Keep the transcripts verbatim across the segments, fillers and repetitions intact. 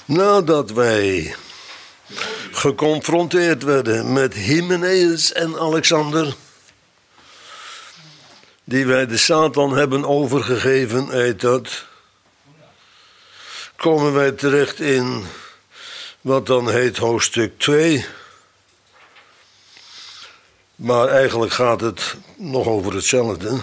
Nadat wij geconfronteerd werden met Hymenaeus en Alexander, die wij de Satan hebben overgegeven, heet dat, komen wij terecht in wat dan heet hoofdstuk twee. Maar eigenlijk gaat het nog over hetzelfde.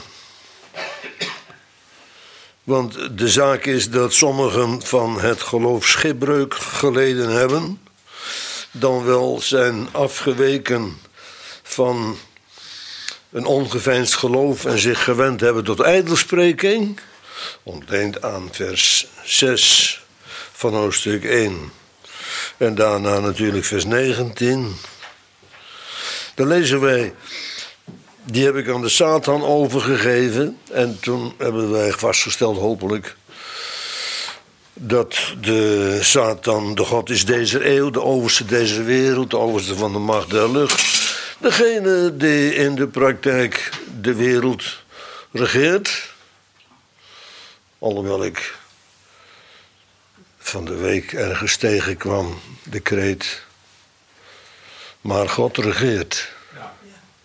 Want de zaak is dat sommigen van het geloof schipbreuk geleden hebben, dan wel zijn afgeweken van een ongeveinsd geloof en zich gewend hebben tot ijdelspreking, ontleend aan vers zes van hoofdstuk één. En daarna natuurlijk vers negentien. Dan lezen wij: die heb ik aan de Satan overgegeven. En toen hebben wij vastgesteld, hopelijk, dat de Satan de god is deze eeuw, de overste deze wereld, de overste van de macht der lucht. Degene die in de praktijk de wereld regeert. Alhoewel ik van de week ergens tegenkwam de kreet: maar God regeert. Ja.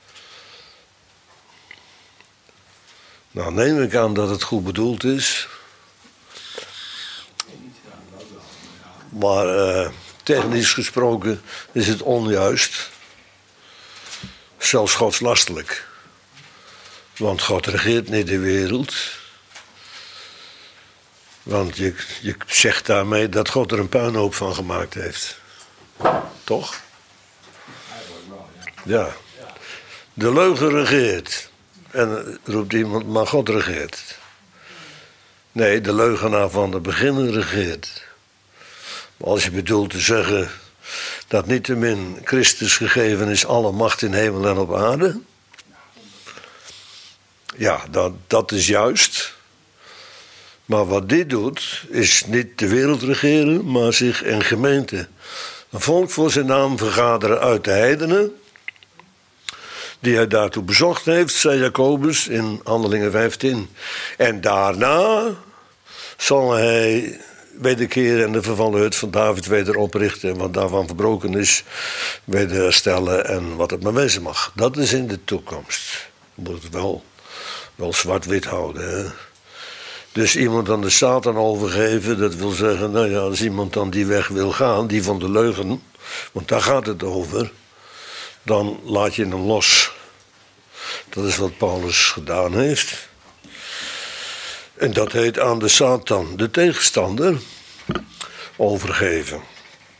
Nou, neem ik aan dat het goed bedoeld is. Maar uh, technisch gesproken is het onjuist. Zelfs godslastelijk. Want God regeert niet de wereld. Want je, je zegt daarmee dat God er een puinhoop van gemaakt heeft. Toch? Ja. De leugen regeert. En roept iemand, maar God regeert. Nee, de leugenaar van de beginnen regeert. Maar als je bedoelt te zeggen dat niettemin Christus gegeven is alle macht in hemel en op aarde. Ja, dat, dat is juist. Maar wat dit doet, is niet de wereld regeren, maar zich in gemeente, een volk voor zijn naam vergaderen uit de heidenen, die hij daartoe bezocht heeft, zei Jacobus in Handelingen vijftien. En daarna zal hij wederkeren en de vervallen hut van David weder oprichten, en wat daarvan verbroken is, weder herstellen en wat het maar wezen mag. Dat is in de toekomst. Je moet het wel, wel zwart-wit houden, hè? Dus iemand aan de Satan overgeven, dat wil zeggen, nou ja, als iemand dan die weg wil gaan, die van de leugen, want daar gaat het over, dan laat je hem los. Dat is wat Paulus gedaan heeft. En dat heet aan de Satan, de tegenstander, overgeven.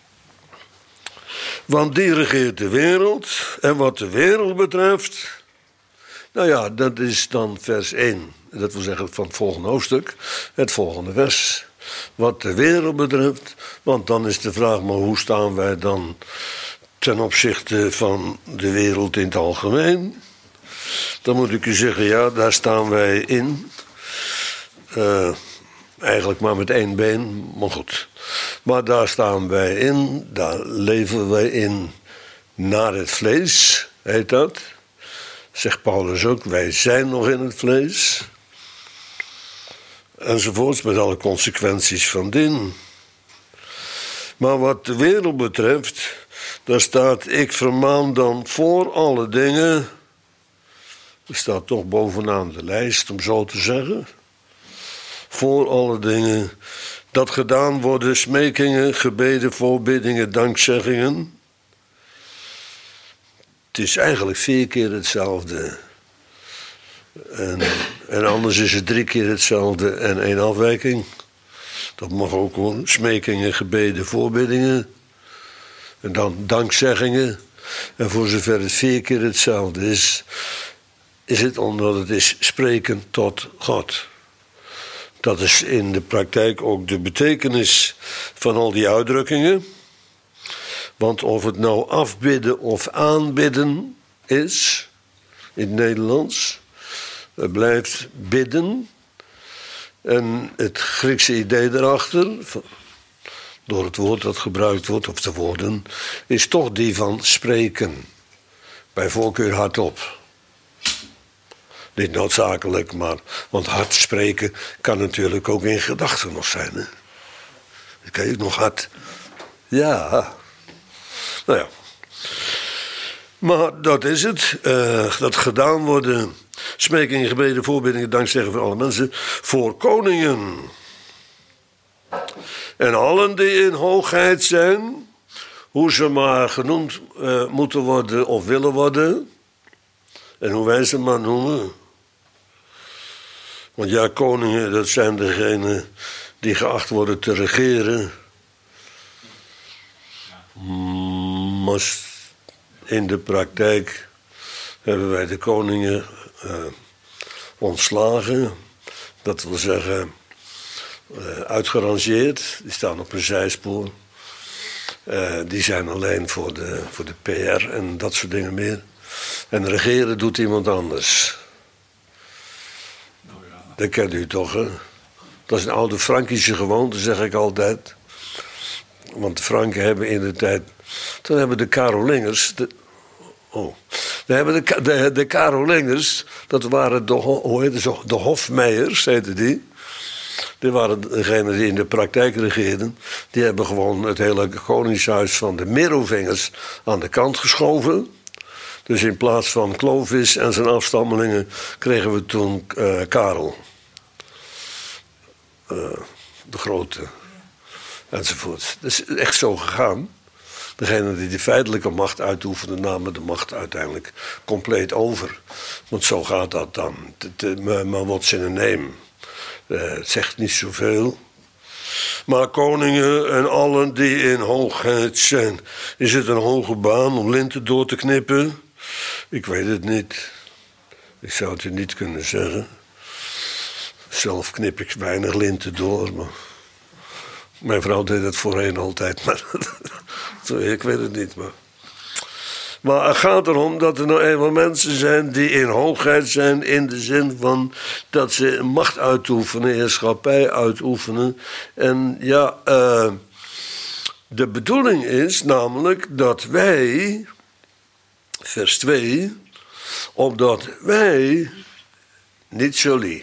Want die regeert de wereld. En wat de wereld betreft, nou ja, dat is dan vers één. Dat wil zeggen van het volgende hoofdstuk, het volgende vers. Wat de wereld betreft, want dan is de vraag, maar hoe staan wij dan ten opzichte van de wereld in het algemeen? Dan moet ik u zeggen, ja, daar staan wij in. Uh, eigenlijk maar met één been, maar goed. Maar daar staan wij in, daar leven wij in naar het vlees, heet dat. Zegt Paulus ook, wij zijn nog in het vlees. Enzovoorts, met alle consequenties van dien. Maar wat de wereld betreft, daar staat, ik vermaan dan voor alle dingen. Dat staat toch bovenaan de lijst, om zo te zeggen. Voor alle dingen, dat gedaan worden, smekingen, gebeden, voorbiddingen, dankzeggingen. Het is eigenlijk vier keer hetzelfde. En, en anders is het drie keer hetzelfde en één afwijking. Dat mag ook hoor. Smekingen, gebeden, voorbiddingen. En dan dankzeggingen. En voor zover het vier keer hetzelfde is, is het omdat het is spreken tot God. Dat is in de praktijk ook de betekenis van al die uitdrukkingen. Want of het nou afbidden of aanbidden is, in het Nederlands, het blijft bidden. En het Griekse idee erachter, door het woord dat gebruikt wordt, of de woorden, is toch die van spreken. Bij voorkeur hardop. Niet noodzakelijk, maar, want hard spreken kan natuurlijk ook in gedachten nog zijn. Hè? Dat kan je ook nog hard. Ja. Nou ja. Maar dat is het. Uh, dat gedaan worden. Smekingen, gebeden, voorbiddingen, dankzeggen voor alle mensen. Voor koningen. En allen die in hoogheid zijn. Hoe ze maar genoemd uh, moeten worden of willen worden. En hoe wij ze maar noemen. Want ja, koningen, dat zijn degenen die geacht worden te regeren. Maar in de praktijk hebben wij de koningen uh, ontslagen. Dat wil zeggen, uh, uitgerangeerd. Die staan op een zijspoor. Uh, die zijn alleen voor de, voor de P R en dat soort dingen meer. En regeren doet iemand anders. Nou ja. Dat kent u toch, hè? Dat is een oude Frankische gewoonte, zeg ik altijd. Want de Franken hebben in de tijd... Toen hebben de Karolingers... De, oh. Dan hebben de, de, de Karolingers... Dat waren de, hoe heet het, de Hofmeijers, heette die. Die waren degenen die in de praktijk regeerden. Die hebben gewoon het hele koningshuis van de Merovingers aan de kant geschoven. Dus in plaats van Clovis en zijn afstammelingen kregen we toen uh, Karel. Uh, de grote. Enzovoort. Dat is echt zo gegaan. Degene die de feitelijke macht uitoefenden namen de macht uiteindelijk compleet over. Want zo gaat dat dan. Maar what's in a name? Uh, het zegt niet zoveel. Maar koningen en allen die in hoogheid zijn. Is het een hoge baan om linten door te knippen? Ik weet het niet. Ik zou het je niet kunnen zeggen. Zelf knip ik weinig linten door. Maar mijn vrouw deed het voorheen altijd. Maar ik weet het niet. Maar. Maar het gaat erom dat er nou eenmaal mensen zijn die in hoogheid zijn. In de zin van dat ze macht uitoefenen, heerschappij uitoefenen. En ja, uh, de bedoeling is namelijk dat wij, vers twee, opdat wij, niet jullie,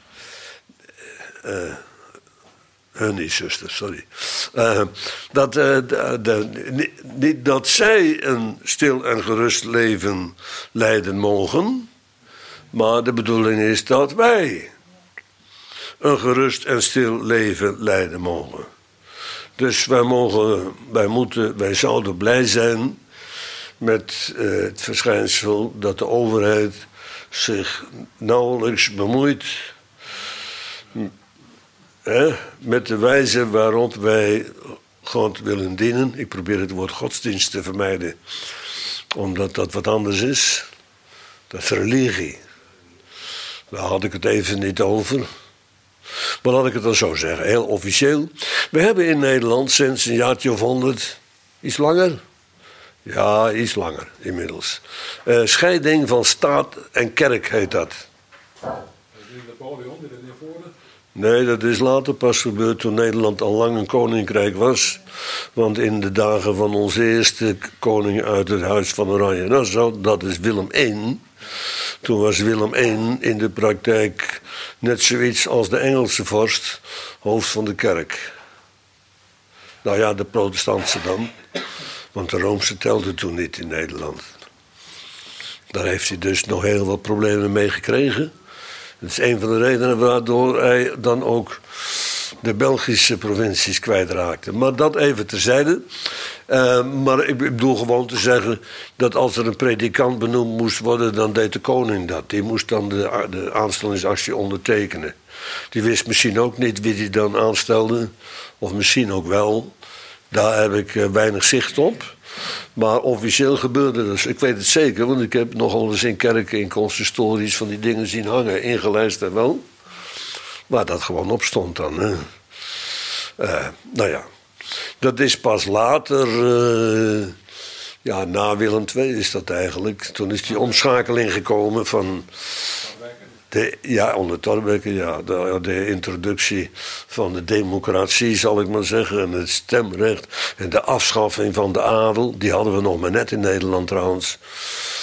uh, hun niet, zuster, sorry. Uh, dat, uh, de, de, niet, niet dat zij een stil en gerust leven leiden mogen. Maar de bedoeling is dat wij een gerust en stil leven leiden mogen. Dus wij mogen, wij moeten, wij zouden blij zijn met uh, het verschijnsel dat de overheid zich nauwelijks bemoeit He, met de wijze waarop wij God willen dienen. Ik probeer het woord godsdienst te vermijden, omdat dat wat anders is. Dat is religie. Daar had ik het even niet over. Maar laat ik het dan zo zeggen, heel officieel. We hebben in Nederland sinds een jaartje of honderd, iets langer? Ja, iets langer inmiddels. Uh, scheiding van staat en kerk heet dat. Napoleon, die dat niet voerde? Nee, dat is later pas gebeurd toen Nederland al lang een koninkrijk was. Want in de dagen van onze eerste koning uit het huis van Oranje-Nassau, dat is Willem de Eerste. Toen was Willem de Eerste in de praktijk net zoiets als de Engelse vorst, hoofd van de kerk. Nou ja, de protestantse dan. Want de Roomse telde toen niet in Nederland. Daar heeft hij dus nog heel wat problemen mee gekregen. Dat is een van de redenen waardoor hij dan ook de Belgische provincies kwijtraakte. Maar dat even terzijde. Uh, maar ik bedoel gewoon te zeggen dat als er een predikant benoemd moest worden, dan deed de koning dat. Die moest dan de, de aanstellingsactie ondertekenen. Die wist misschien ook niet wie die dan aanstelde. Of misschien ook wel. Daar heb ik uh, weinig zicht op. Maar officieel gebeurde dat. Ik weet het zeker, want ik heb nogal eens in kerken, in consistories van die dingen zien hangen, ingelijst en wel. Waar dat gewoon op stond dan. Hè. Uh, nou ja, dat is pas later, uh, ja, na Willem de Tweede is dat eigenlijk. Toen is die omschakeling gekomen van de, ja, onder Thorbecke, ja, de, de introductie van de democratie, zal ik maar zeggen, en het stemrecht en de afschaffing van de adel. Die hadden we nog maar net in Nederland trouwens.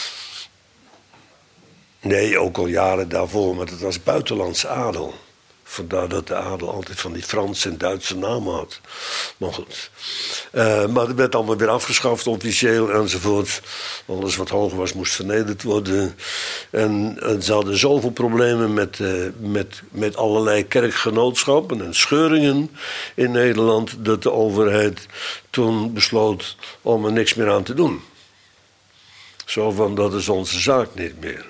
Nee, ook al jaren daarvoor, maar dat was buitenlandse adel. Vandaar dat de adel altijd van die Franse en Duitse namen had. Maar goed. Uh, maar het werd allemaal weer afgeschaft, officieel enzovoort. Alles wat hoog was, moest vernederd worden. En, en ze hadden zoveel problemen met, uh, met, met allerlei kerkgenootschappen en scheuringen in Nederland, dat de overheid toen besloot om er niks meer aan te doen. Zo van, dat is onze zaak niet meer.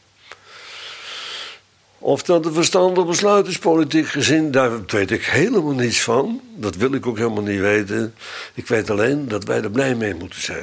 Of dat een verstandig besluit is, politiek gezien, daar weet ik helemaal niets van. Dat wil ik ook helemaal niet weten. Ik weet alleen dat wij er blij mee moeten zijn.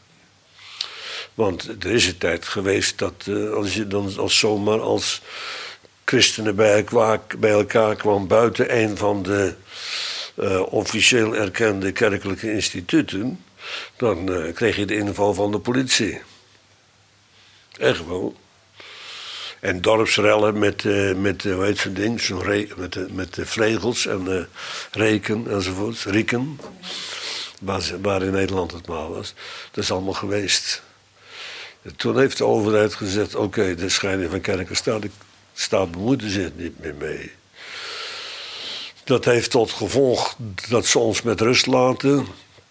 Want er is een tijd geweest dat uh, als je dan als zomaar als christenen bij elkaar, bij elkaar kwam buiten een van de uh, officieel erkende kerkelijke instituten, dan uh, kreeg je de inval van de politie. Echt wel. En dorpsrellen met, uh, met uh, hoe heet zo'n ding, zo'n re- met, uh, met uh, vlegels en uh, reken enzovoort, rieken. Waar, ze, waar in Nederland het maar was. Dat is allemaal geweest. En toen heeft de overheid gezegd, oké, okay, de scheiding van kerk en staat, de staat bemoeide zich niet meer mee. Dat heeft tot gevolg dat ze ons met rust laten.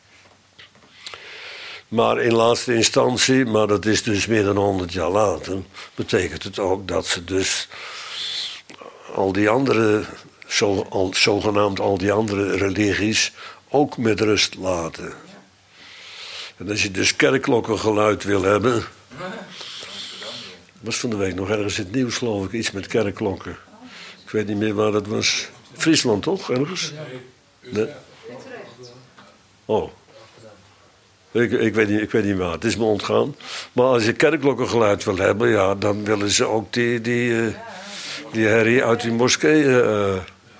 Maar in laatste instantie, maar dat is dus meer dan honderd jaar later, betekent het ook dat ze dus al die andere, zo, al, zogenaamd al die andere religies ook met rust laten. En als je dus kerkkklokkengeluid wil hebben, was van de week nog ergens in het nieuws geloof ik, iets met kerkklokken. Ik weet niet meer waar dat was. Friesland toch, ergens? Nee? Oh. Ik, ik, weet niet, ik weet niet waar, het is me ontgaan. Maar als je kerkklokkengeluid wil hebben, ja, dan willen ze ook die, die, uh, die herrie uit die moskee. Uh,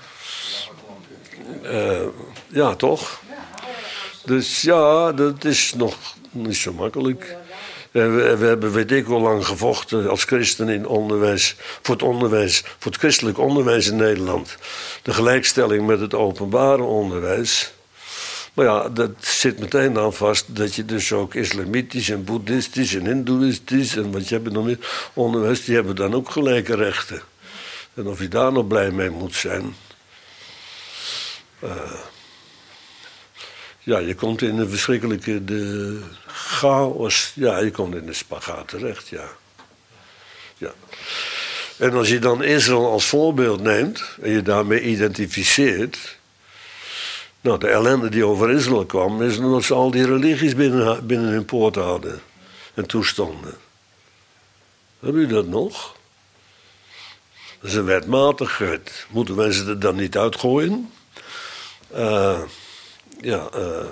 uh, ja, toch? Dus ja, dat is nog niet zo makkelijk. En we, we hebben weet ik wel lang gevochten als christen in onderwijs, voor het onderwijs, voor het christelijk onderwijs in Nederland. De gelijkstelling met het openbare onderwijs. Maar ja, dat zit meteen aan vast dat je dus ook islamitisch en boeddhistisch en hindoeïstisch en wat je hebt nog meer onderwijs, die hebben dan ook gelijke rechten. En of je daar nog blij mee moet zijn. Uh, ja, je komt in een verschrikkelijke de chaos. Ja, je komt in de spagaat terecht, ja. ja. En als je dan Israël als voorbeeld neemt en je daarmee identificeert. Nou, de ellende die over Israël kwam, is omdat ze al die religies binnen, binnen hun poort hadden en toestonden. Hebben jullie dat nog? Dat is een wetmatigheid. Moeten wij ze er dan niet uitgooien? Uh, ja, uh,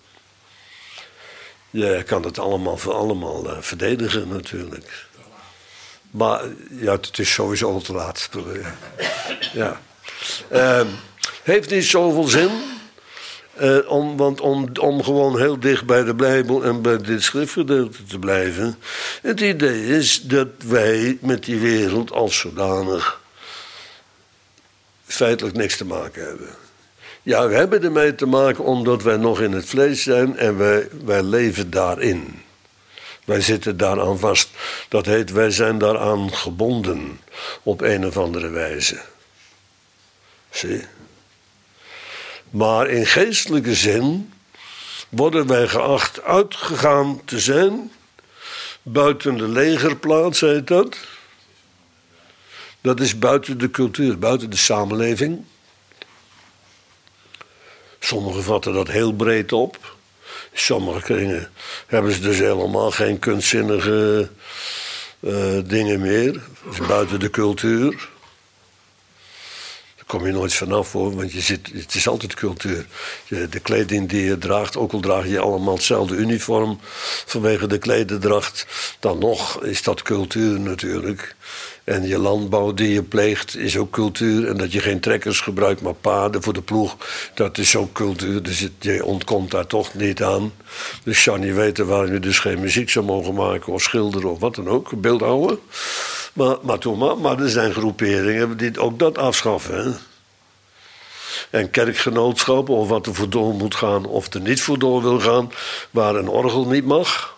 je kan het allemaal voor allemaal uh, verdedigen natuurlijk. Maar ja, het is sowieso al te laat. Ja. Uh, heeft niet zoveel zin. Uh, om, want om, om gewoon heel dicht bij de Bijbel en bij dit schriftgedeelte te blijven. Het idee is dat wij met die wereld als zodanig feitelijk niks te maken hebben. Ja, we hebben ermee te maken omdat wij nog in het vlees zijn en wij, wij leven daarin. Wij zitten daaraan vast. Dat heet, wij zijn daaraan gebonden op een of andere wijze. Zie? Maar in geestelijke zin worden wij geacht uitgegaan te zijn buiten de legerplaats, heet dat. Dat is buiten de cultuur, buiten de samenleving. Sommigen vatten dat heel breed op. In sommige kringen hebben ze dus helemaal geen kunstzinnige uh, dingen meer. Dat is buiten de cultuur. Daar kom je nooit vanaf hoor, want je zit, het is altijd cultuur. Je, de kleding die je draagt, ook al draag je allemaal hetzelfde uniform vanwege de klederdracht, dan nog is dat cultuur natuurlijk. En je landbouw die je pleegt is ook cultuur. En dat je geen trekkers gebruikt, maar paarden voor de ploeg, dat is ook cultuur. Dus het, je ontkomt daar toch niet aan. Dus je zou niet weten waarom je dus geen muziek zou mogen maken of schilderen of wat dan ook, beeldhouwen. Maar, maar, toen maar, maar er zijn groeperingen die ook dat afschaffen. Hè? En kerkgenootschappen, of wat er voor door moet gaan of er niet voor door wil gaan, waar een orgel niet mag.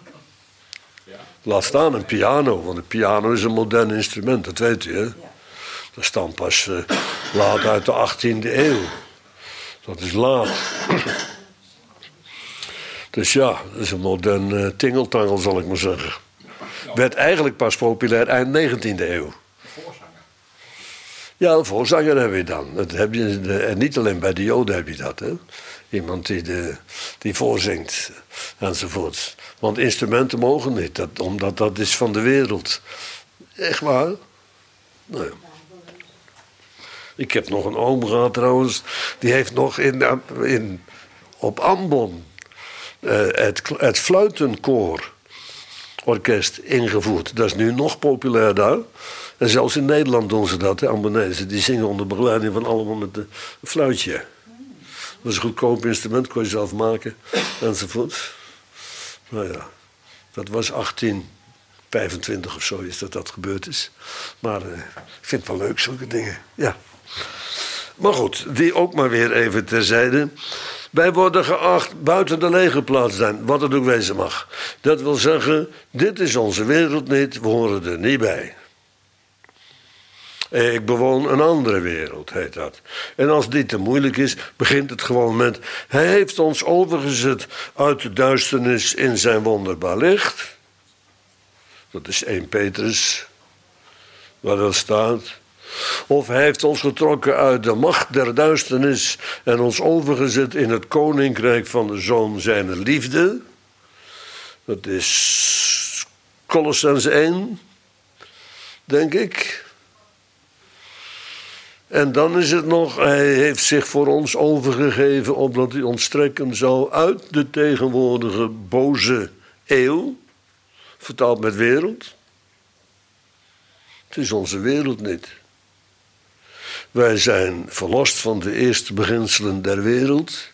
Laat staan een piano, want een piano is een modern instrument, dat weet u, hè? Dat stamt pas uh, laat uit de achttiende eeuw. Dat is laat. Dus ja, dat is een modern uh, tingeltangel, zal ik maar zeggen. Werd eigenlijk pas populair eind negentiende eeuw. Ja, de voorzanger heb je dan. Dat heb je, de, en niet alleen bij de Joden heb je dat. Hè? Iemand die, de, die voorzingt enzovoort. Want instrumenten mogen niet, dat, omdat dat is van de wereld. Echt waar? Nou ja. Ik heb nog een oom gehad trouwens. Die heeft nog in, in, op Ambon uh, het, het fluitenkoororkest ingevoerd. Dat is nu nog populair daar. En zelfs in Nederland doen ze dat, de Ambonezen. Die zingen onder begeleiding van allemaal met een fluitje. Dat is een goedkoop instrument, kon je zelf maken, enzovoort. Nou ja, dat was achttien vijfentwintig of zo is dat dat gebeurd is. Maar uh, ik vind het wel leuk, zulke dingen. Ja. Maar goed, die ook maar weer even terzijde. Wij worden geacht buiten de legerplaats te zijn, wat het ook wezen mag. Dat wil zeggen, dit is onze wereld niet, we horen er niet bij. Ik bewoon een andere wereld, heet dat. En als dit te moeilijk is, begint het gewoon met... Hij heeft ons overgezet uit de duisternis in zijn wonderbaar licht. Dat is eerste Petrus, waar dat staat. Of hij heeft ons getrokken uit de macht der duisternis... en ons overgezet in het koninkrijk van de Zoon zijner liefde. Dat is Colossens één, denk ik... En dan is het nog, hij heeft zich voor ons overgegeven... opdat hij ons trekken zou uit de tegenwoordige boze eeuw. Vertaald met wereld. Het is onze wereld niet. Wij zijn verlost van de eerste beginselen der wereld.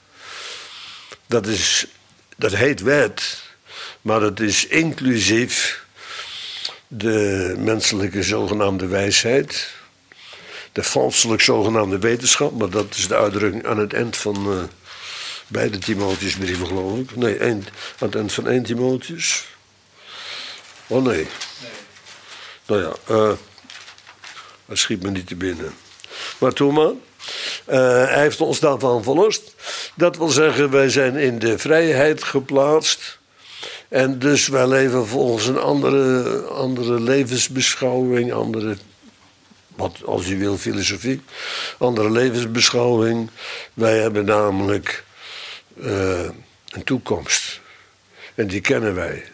Dat, is, dat heet wet, maar dat is inclusief de menselijke zogenaamde wijsheid... De valselijk zogenaamde wetenschap, maar dat is de uitdrukking aan het eind van uh, beide Timotheusbrieven, geloof ik. Nee, eind, aan het eind van één Timotheus. Oh nee. nee. Nou ja, uh, dat schiet me niet te binnen. Maar toen maar. Uh, hij heeft ons daarvan verlost. Dat wil zeggen, wij zijn in de vrijheid geplaatst. En dus wij leven volgens een andere, andere levensbeschouwing, andere... Wat, als u wil, filosofie. Andere levensbeschouwing. Wij hebben namelijk uh, een toekomst. En die kennen wij.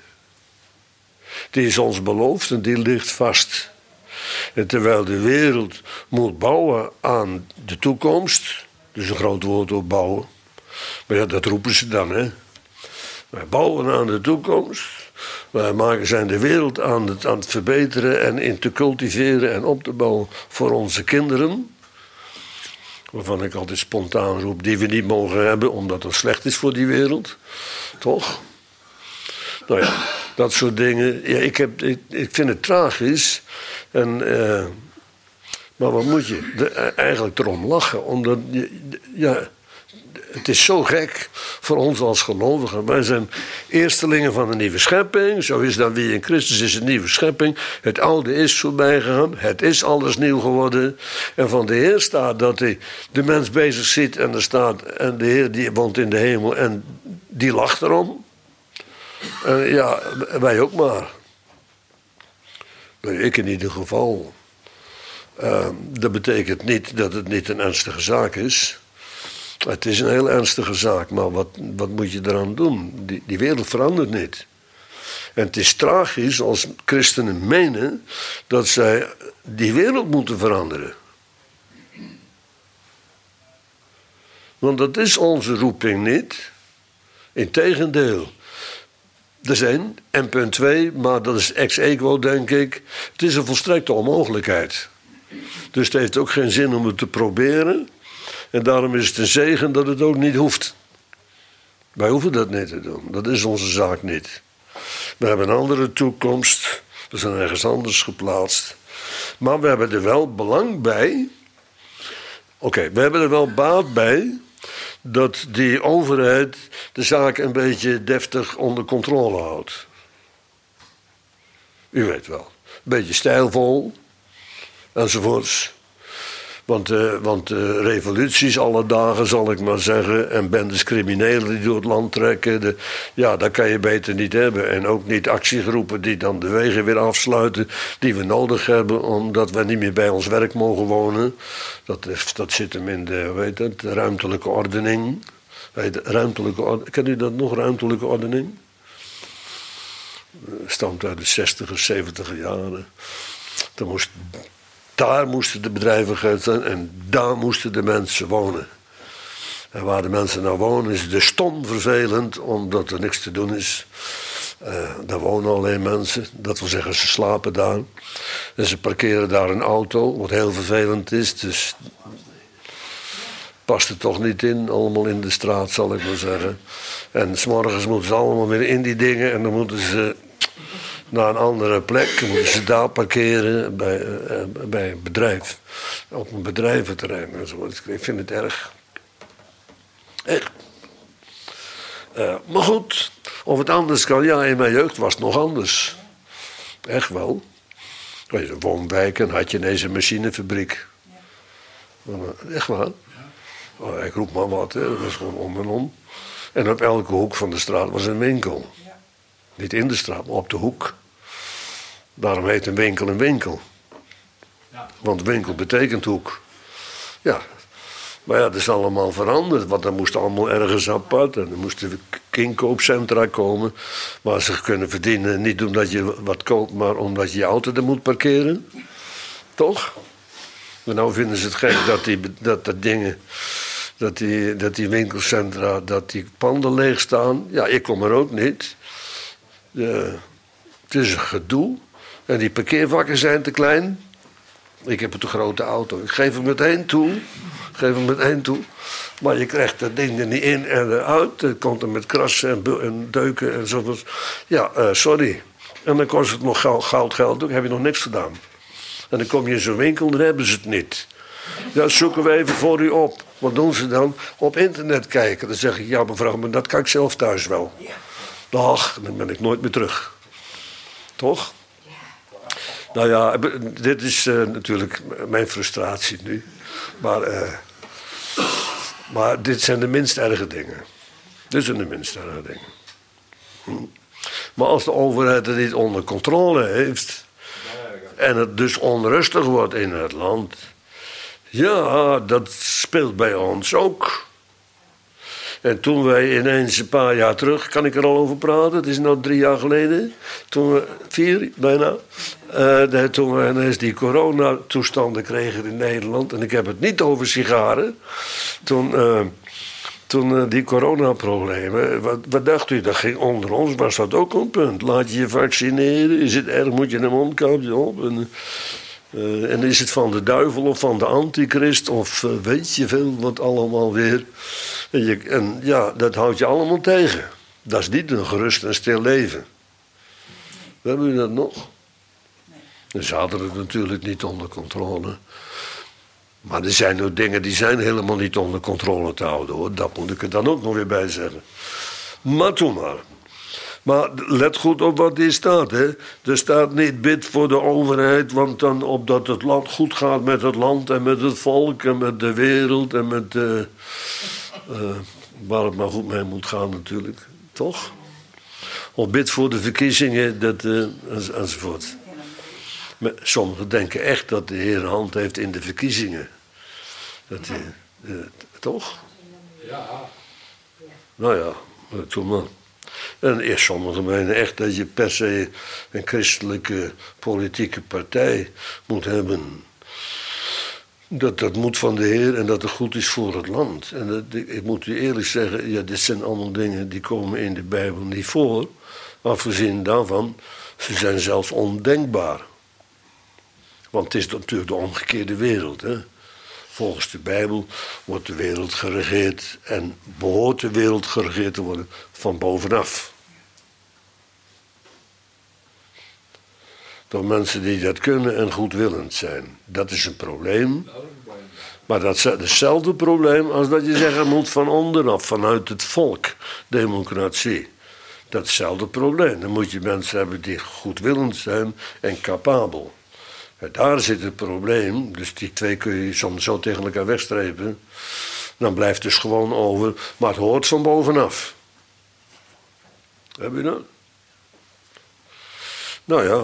Die is ons beloofd en die ligt vast. En terwijl de wereld moet bouwen aan de toekomst. Dus een groot woord op bouwen. Maar ja, dat roepen ze dan, hè. Wij bouwen aan de toekomst. Wij maken zijn de wereld aan het, aan het verbeteren en in te cultiveren en op te bouwen voor onze kinderen. Waarvan ik altijd spontaan roep, die we niet mogen hebben omdat het slecht is voor die wereld. Toch? Nou ja, dat soort dingen. Ja, ik, heb, ik, ik vind het tragisch. En, uh, maar wat moet je? De, eigenlijk erom lachen. Omdat, ja... Het is zo gek voor ons als gelovigen. Wij zijn eerstelingen van een nieuwe schepping. Zo is dan wie in Christus is een nieuwe schepping. Het oude is voorbij gegaan. Het is alles nieuw geworden. En van de Heer staat dat hij de mens bezig ziet. En er staat, en de Heer die woont in de hemel. En die lacht erom. En ja, wij ook maar. Nou, ik in ieder geval. Uh, dat betekent niet dat het niet een ernstige zaak is. Het is een heel ernstige zaak, maar wat, wat moet je eraan doen? Die, die wereld verandert niet. En het is tragisch als christenen menen dat zij die wereld moeten veranderen. Want dat is onze roeping niet. Integendeel. Er zijn, en punt twee, maar dat is ex aequo, denk ik. Het is een volstrekte onmogelijkheid. Dus het heeft ook geen zin om het te proberen. En daarom is het een zegen dat het ook niet hoeft. Wij hoeven dat niet te doen. Dat is onze zaak niet. We hebben een andere toekomst. We zijn ergens anders geplaatst. Maar we hebben er wel belang bij. Oké, okay, we hebben er wel baat bij dat die overheid de zaak een beetje deftig onder controle houdt. U weet wel. Een beetje stijlvol. enzovoorts. Want, uh, want uh, revoluties alle dagen, zal ik maar zeggen, en bendes criminelen die door het land trekken, de, ja, dat kan je beter niet hebben. En ook niet actiegroepen die dan de wegen weer afsluiten, die we nodig hebben, omdat we niet meer bij ons werk mogen wonen. Dat, dat zit hem in de, weet het, de ruimtelijke ordening. Weet, ruimtelijke ordening. Ken u dat nog, ruimtelijke ordening? Stamt uit de zestiger, zeventiger jaren. Dan moest... Daar moesten de bedrijven zijn en daar moesten de mensen wonen. En waar de mensen nou wonen is dus stom vervelend, omdat er niks te doen is. Uh, daar wonen alleen mensen, dat wil zeggen ze slapen daar. En ze parkeren daar een auto, wat heel vervelend is. Dus past er toch niet in, allemaal in de straat zal ik maar zeggen. En 's morgens moeten ze allemaal weer in die dingen en dan moeten ze... naar een andere plek, moeten ze daar parkeren bij, uh, bij een bedrijf. Op een bedrijventerrein enzovoort. Ik vind het erg. Echt. Uh, maar goed, of het anders kan, ja, in mijn jeugd was het nog anders. Echt wel. In de woonwijken had je ineens een machinefabriek. Ja. Echt waar. Oh, ik roep maar wat, hè. Dat was gewoon om en om. En op elke hoek van de straat was een winkel. Ja. Niet in de straat, maar op de hoek. Daarom heet een winkel een winkel. Ja. Want winkel betekent hoek. Ja. Maar ja, dat is allemaal veranderd. Want dat moest allemaal ergens apart. En er moesten inkoopcentra komen. Waar ze kunnen verdienen. Niet omdat je wat koopt, maar omdat je je auto er moet parkeren. Toch? En nou vinden ze het gek dat die, dat, dat dingen... Dat die, dat die winkelcentra, dat die panden leeg staan. Ja, ik kom er ook niet. De, het is een gedoe. En die parkeervakken zijn te klein. Ik heb een te grote auto. Ik geef hem meteen toe. Ik geef hem meteen toe. Maar je krijgt dat ding er niet in en eruit. Het komt er met krassen en, en deuken en zo. Ja, uh, sorry. En dan kost het nog goud, goud geld. Dan heb je nog niks gedaan. En dan kom je in zo'n winkel, dan hebben ze het niet. Ja, zoeken we even voor u op. Wat doen ze dan? Op internet kijken. Dan zeg ik, ja mevrouw, maar dat kan ik zelf thuis wel. Dag, dan ben ik nooit meer terug. Toch? Nou ja, dit is uh, natuurlijk mijn frustratie nu. Maar, uh, maar dit zijn de minst erge dingen. Dit zijn de minst erge dingen. Hm. Maar als de overheid het niet onder controle heeft... en het dus onrustig wordt in het land... ja, dat speelt bij ons ook. En toen wij ineens een paar jaar terug, kan ik er al over praten, het is nu drie jaar geleden, toen we, vier bijna, uh, toen we ineens die coronatoestanden kregen in Nederland, en ik heb het niet over sigaren, toen, uh, toen uh, die coronaproblemen, wat, wat dacht u, dat ging onder ons, was dat ook een punt. Laat je je vaccineren, is het erg, moet je een mondkapje op en... Uh, en is het van de duivel of van de antichrist of uh, weet je veel wat allemaal weer. En, je, en ja, dat houdt je allemaal tegen. Dat is niet een gerust en stil leven. Hebben jullie dat nog? Nee. Ze hadden het natuurlijk niet onder controle. Maar er zijn ook dingen die zijn helemaal niet onder controle te houden, hoor. Dat moet ik er dan ook nog weer bij zeggen. Maar toen maar. Maar let goed op wat hier staat. Hè. Er staat niet bid voor de overheid, want dan opdat het land goed gaat met het land en met het volk en met de wereld en met uh, uh, waar het maar goed mee moet gaan natuurlijk. Toch? Of bid voor de verkiezingen dat, uh, enzovoort. Maar sommigen denken echt dat de Heer een hand heeft in de verkiezingen. Dat hij, uh, toch? Ja. Nou ja, toen maar. En eerst sommigen menen echt dat je per se een christelijke politieke partij moet hebben. Dat dat moet van de Heer en dat het goed is voor het land. En dat, ik moet u eerlijk zeggen, ja, dit zijn allemaal dingen die komen in de Bijbel niet voor. Afgezien daarvan, ze zijn zelfs ondenkbaar. Want het is natuurlijk de omgekeerde wereld, hè. Volgens de Bijbel wordt de wereld geregeerd en behoort de wereld geregeerd te worden van bovenaf. Door mensen die dat kunnen en goedwillend zijn. Dat is een probleem. Maar dat is hetzelfde probleem als dat je zeggen moet van onderaf, vanuit het volk, democratie. Dat is hetzelfde probleem. Dan moet je mensen hebben die goedwillend zijn en capabel. En daar zit het probleem. Dus die twee kun je soms zo tegen elkaar wegstrepen. Dan blijft dus gewoon over. Maar het hoort van bovenaf. Heb je dat? Nou ja.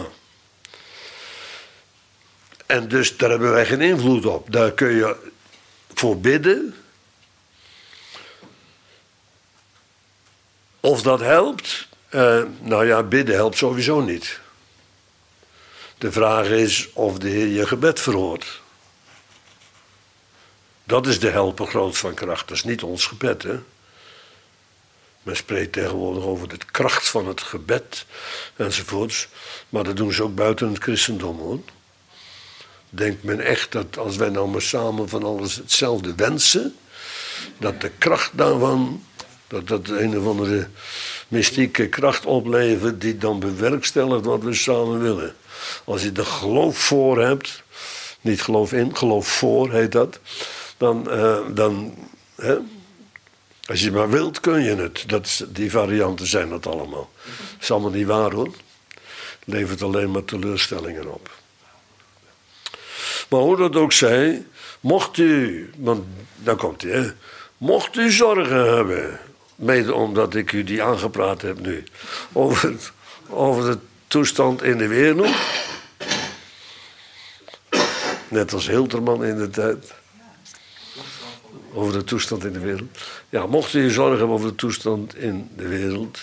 En dus daar hebben wij geen invloed op. Daar kun je voor bidden. Of dat helpt? Uh, nou ja, bidden helpt sowieso niet. De vraag is of de Heer je gebed verhoort. Dat is de helper groot van kracht. Dat is niet ons gebed, hè. Men spreekt tegenwoordig over de kracht van het gebed enzovoorts. Maar dat doen ze ook buiten het christendom, hoor. Denkt men echt dat als wij nou maar samen van alles hetzelfde wensen, dat de kracht daarvan, dat dat een of andere mystieke kracht oplevert die dan bewerkstelligt wat we samen willen. Als je er geloof voor hebt, niet geloof in, geloof voor heet dat, dan, uh, dan hè, als je maar wilt kun je het. Dat is, die varianten zijn dat allemaal. Dat is allemaal niet waar, hoor. Het levert alleen maar teleurstellingen op. Maar hoe dat ook zij, mocht u, want daar komt hij, hè, mocht u zorgen hebben, mede omdat ik u die aangepraat heb nu, over, over de toestand in de wereld, net als Hilterman in de tijd, over de toestand in de wereld. Ja, mocht u zorgen hebben over de toestand in de wereld,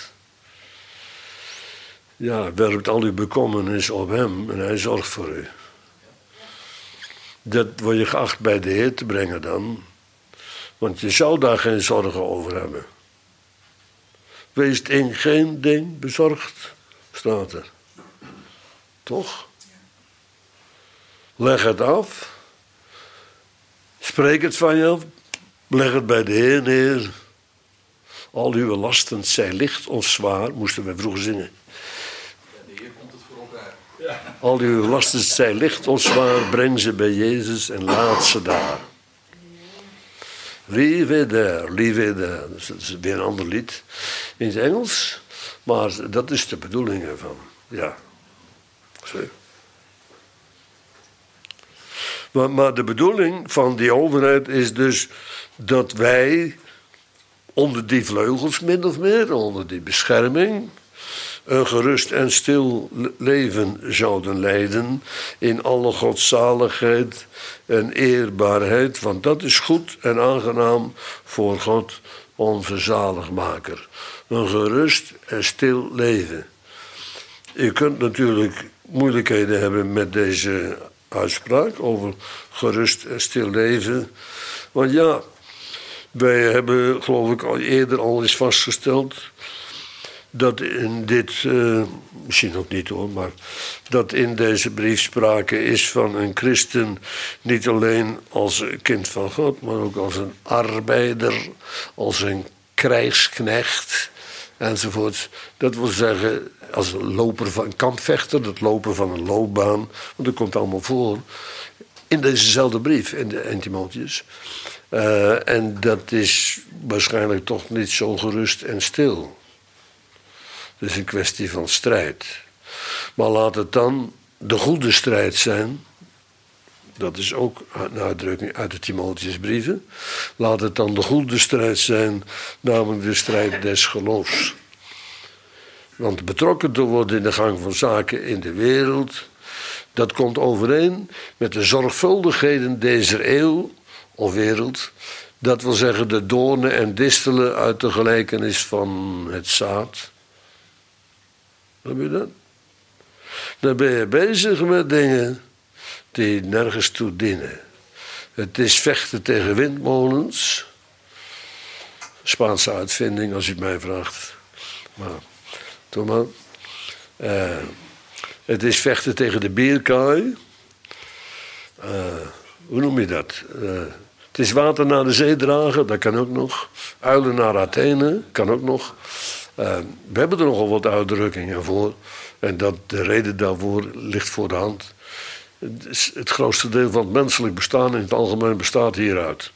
ja, werpt al uw bekommernis op hem en hij zorgt voor u. Dat word je geacht bij de Heer te brengen dan. Want je zou daar geen zorgen over hebben. Wees in geen ding bezorgd, staat er. Toch? Leg het af. Spreek het van je af. Leg het bij de Heer neer. Al uw lasten, zij licht of zwaar, moesten we vroeger zingen. Al uw lasten zij licht of zwaar, breng ze bij Jezus en laat ze daar. Leave there, leave there. Dat is weer een ander lied in het Engels. Maar dat is de bedoeling ervan. Ja. Zo. Maar, maar de bedoeling van die overheid is dus dat wij onder die vleugels min of meer, onder die bescherming, een gerust en stil leven zouden leiden in alle godzaligheid en eerbaarheid, want dat is goed en aangenaam voor God, onze zaligmaker. Een gerust en stil leven. Je kunt natuurlijk moeilijkheden hebben met deze uitspraak over gerust en stil leven, want ja, wij hebben geloof ik al eerder al eens vastgesteld dat in dit, uh, misschien ook niet hoor, maar dat in deze brief sprake is van een christen niet alleen als een kind van God, maar ook als een arbeider, als een krijgsknecht enzovoort. Dat wil zeggen, als een loper van een kampvechter, het lopen van een loopbaan, want dat komt allemaal voor in dezezelfde brief, in de in Timotheus. Uh, en dat is waarschijnlijk toch niet zo gerust en stil. Het is een kwestie van strijd. Maar laat het dan de goede strijd zijn. Dat is ook een uitdrukking uit de Timotheusbrieven. Laat het dan de goede strijd zijn, namelijk de strijd des geloofs. Want betrokken te worden in de gang van zaken in de wereld, dat komt overeen met de zorgvuldigheden deze eeuw of wereld. Dat wil zeggen de doornen en distelen uit de gelijkenis van het zaad. Heb je dat? Dan ben je bezig met dingen die nergens toe dienen. Het is vechten tegen windmolens. Spaanse uitvinding, als u het mij vraagt. Maar, toch maar. Uh, het is vechten tegen de bierkaai. Uh, hoe noem je dat? Uh, het is water naar de zee dragen, dat kan ook nog. Uilen naar Athene, kan ook nog. Uh, we hebben er nogal wat uitdrukkingen voor. En dat, de reden daarvoor ligt voor de hand. Het, het grootste deel van het menselijk bestaan in het algemeen bestaat hieruit.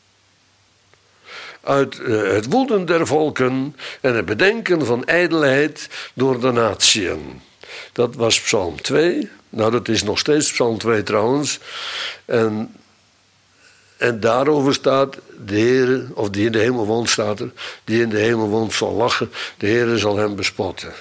Uit uh, het woeden der volken en het bedenken van ijdelheid door de natieën. Dat was Psalm twee. Nou, dat is nog steeds Psalm twee trouwens. En, en daarover staat, de Heere, of die in de hemel woont staat er, die in de hemel woont zal lachen, de Heere zal hem bespotten.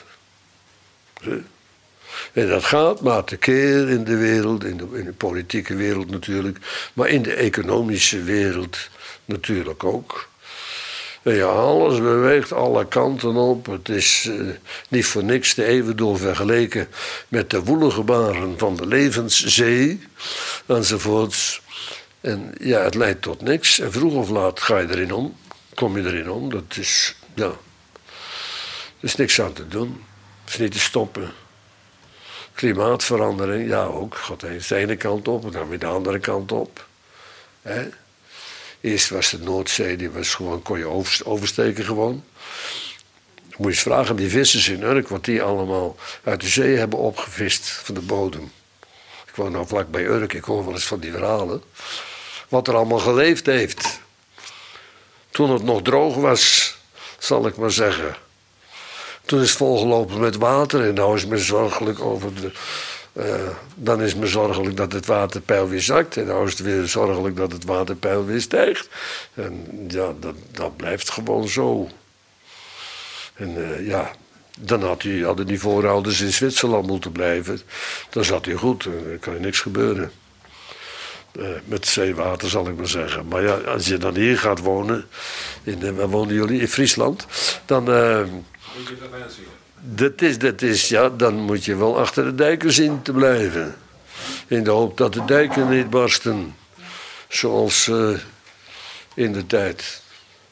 En dat gaat maar tekeer in de wereld, in de, in de politieke wereld natuurlijk, maar in de economische wereld natuurlijk ook. En ja, alles beweegt alle kanten op. Het is uh, niet voor niks de eeuwigdoel vergeleken met de woelige baren van de levenszee, enzovoorts. En ja, het leidt tot niks. En vroeg of laat ga je erin om, kom je erin om. Dat is, ja, er is niks aan te doen. Het is niet te stoppen. Klimaatverandering, ja ook. Gaat eens de ene kant op en dan weer de andere kant op. Hè? Eerst was de Noordzee, die was gewoon, kon je oversteken gewoon. Dan moet je eens vragen, die vissers in Urk, wat die allemaal uit de zee hebben opgevist van de bodem. Ik woon nou vlak bij Urk, ik hoor wel eens van die verhalen. Wat er allemaal geleefd heeft. Toen het nog droog was, zal ik maar zeggen. Toen is het volgelopen met water en nou is men zorgelijk over de... Uh, dan is men zorgelijk dat het waterpeil weer zakt. En nou is het weer zorgelijk dat het waterpeil weer stijgt. En ja, dat, dat blijft gewoon zo. En uh, ja, dan had u, hadden die voorouders in Zwitserland moeten blijven. Dan zat u goed, dan kan er niks gebeuren. Uh, met zeewater zal ik maar zeggen. Maar ja, als je dan hier gaat wonen, in, uh, waar wonen jullie? In Friesland. Dan... Uh, Moet je dat mensen Dat is, dat is, ja, dan moet je wel achter de dijken zien te blijven. In de hoop dat de dijken niet barsten. Zoals uh, in de tijd.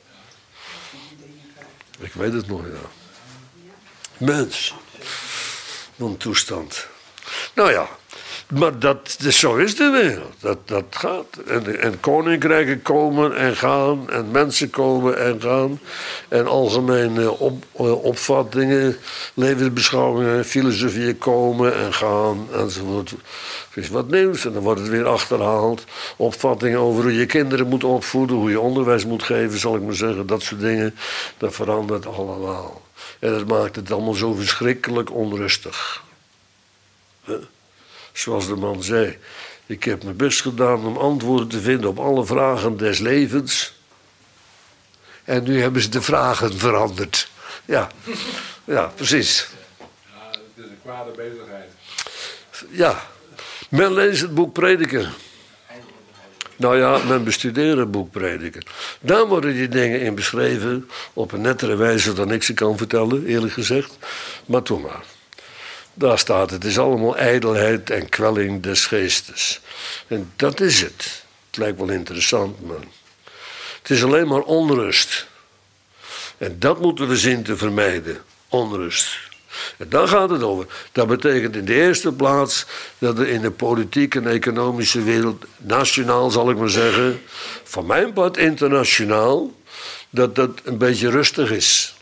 Ik weet het nog, ja. Mens. Een toestand. Nou ja, maar dat, zo is de wereld. Dat, dat gaat. En, en koninkrijken komen en gaan. En mensen komen en gaan. En algemene op, opvattingen, levensbeschouwingen, filosofieën komen en gaan. Enzovoort. Er is wat nieuws en dan wordt het weer achterhaald. Opvattingen over hoe je kinderen moet opvoeden, hoe je onderwijs moet geven, zal ik maar zeggen. Dat soort dingen. Dat verandert allemaal. En dat maakt het allemaal zo verschrikkelijk onrustig. Huh? Zoals de man zei, ik heb mijn best gedaan om antwoorden te vinden op alle vragen des levens. En nu hebben ze de vragen veranderd. Ja, ja, precies. Ja, het is een kwade bezigheid. Ja, men leest het boek Prediker. Nou ja, men bestudeert het boek Prediker. Daar worden die dingen in beschreven op een nettere wijze dan ik ze kan vertellen, eerlijk gezegd. Maar toen maar. Daar staat, het is allemaal ijdelheid en kwelling des geestes. En dat is het. Het lijkt wel interessant, maar het is alleen maar onrust. En dat moeten we zien te vermijden. Onrust. En daar gaat het over. Dat betekent in de eerste plaats dat er in de politieke en economische wereld, nationaal zal ik maar zeggen, van mijn part internationaal, dat dat een beetje rustig is.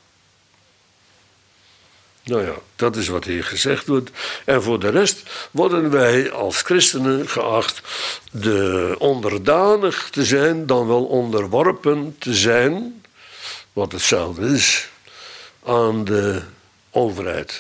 Nou ja, dat is wat hier gezegd wordt. En voor de rest worden wij als christenen geacht de onderdanig te zijn, dan wel onderworpen te zijn, wat hetzelfde is, aan de overheid.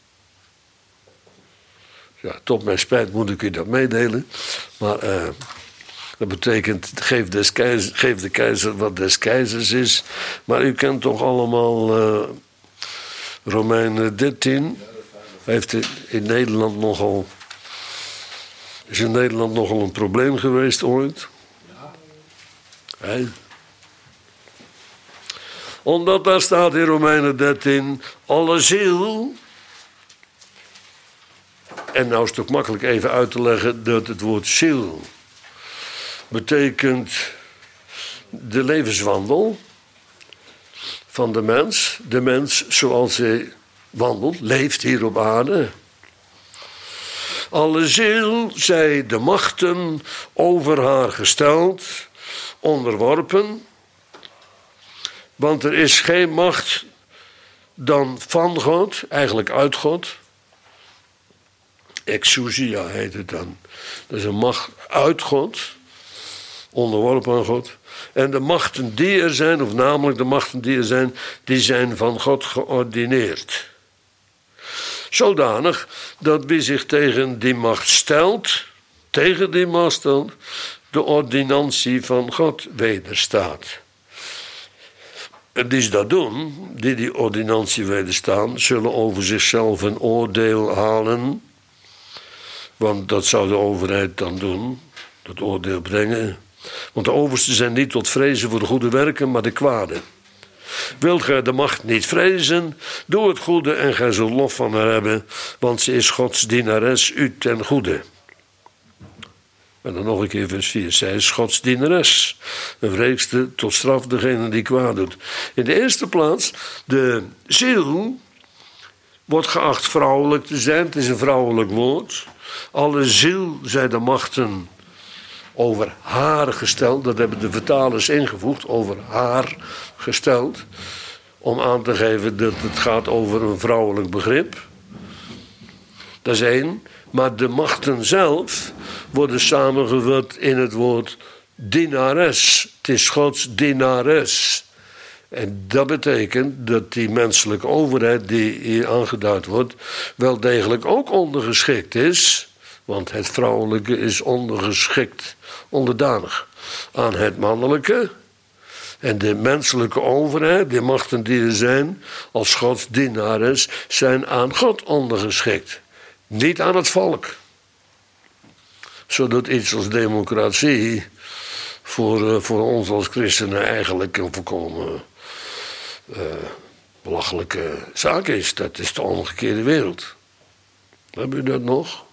Ja, tot mijn spijt moet ik u dat meedelen, maar uh, dat betekent, geef, des keizer, geef de keizer wat des keizers is. Maar u kent toch allemaal Uh, Romeinen dertien heeft in Nederland nogal, is in Nederland nogal een probleem geweest ooit. Hey. Omdat daar staat in Romeinen dertien, alle ziel. En nou is het ook makkelijk even uit te leggen dat het woord ziel betekent de levenswandel van de mens, de mens zoals hij wandelt, leeft hier op aarde. Alle ziel zij de machten over haar gesteld, onderworpen. Want er is geen macht dan van God, eigenlijk uit God. Exousia heet het dan. Dat is een macht uit God, onderworpen aan God. En de machten die er zijn, of namelijk de machten die er zijn, die zijn van God geordineerd. Zodanig dat wie zich tegen die macht stelt, tegen die macht stelt, de ordinantie van God wederstaat. En die dat doen, die die ordinantie wederstaan, zullen over zichzelf een oordeel halen. Want dat zou de overheid dan doen, dat oordeel brengen. Want de oversten zijn niet tot vrezen voor de goede werken, maar de kwade. Wilt gij de macht niet vrezen, doe het goede en gij zult lof van haar hebben, want ze is Gods dienares u ten goede. En dan nog een keer vers vier. Zij is Gods dienares. Een wreekste tot straf degene die kwaad doet. In de eerste plaats, de ziel wordt geacht vrouwelijk te zijn. Het is een vrouwelijk woord. Alle ziel zijn de machten over haar gesteld. Dat hebben de vertalers ingevoegd. Over haar gesteld. Om aan te geven dat het gaat over een vrouwelijk begrip. Dat is één. Maar de machten zelf worden samengevat in het woord dienares. Het is Gods dienares. En dat betekent dat die menselijke overheid die hier aangeduid wordt, wel degelijk ook ondergeschikt is. Want het vrouwelijke is ondergeschikt, onderdanig aan het mannelijke. En de menselijke overheid, de machten die er zijn, als Gods dienares, zijn aan God ondergeschikt. Niet aan het volk. Zodat iets als democratie voor, voor ons als christenen eigenlijk een volkomen uh, belachelijke zaak is. Dat is de omgekeerde wereld. Hebben u dat nog?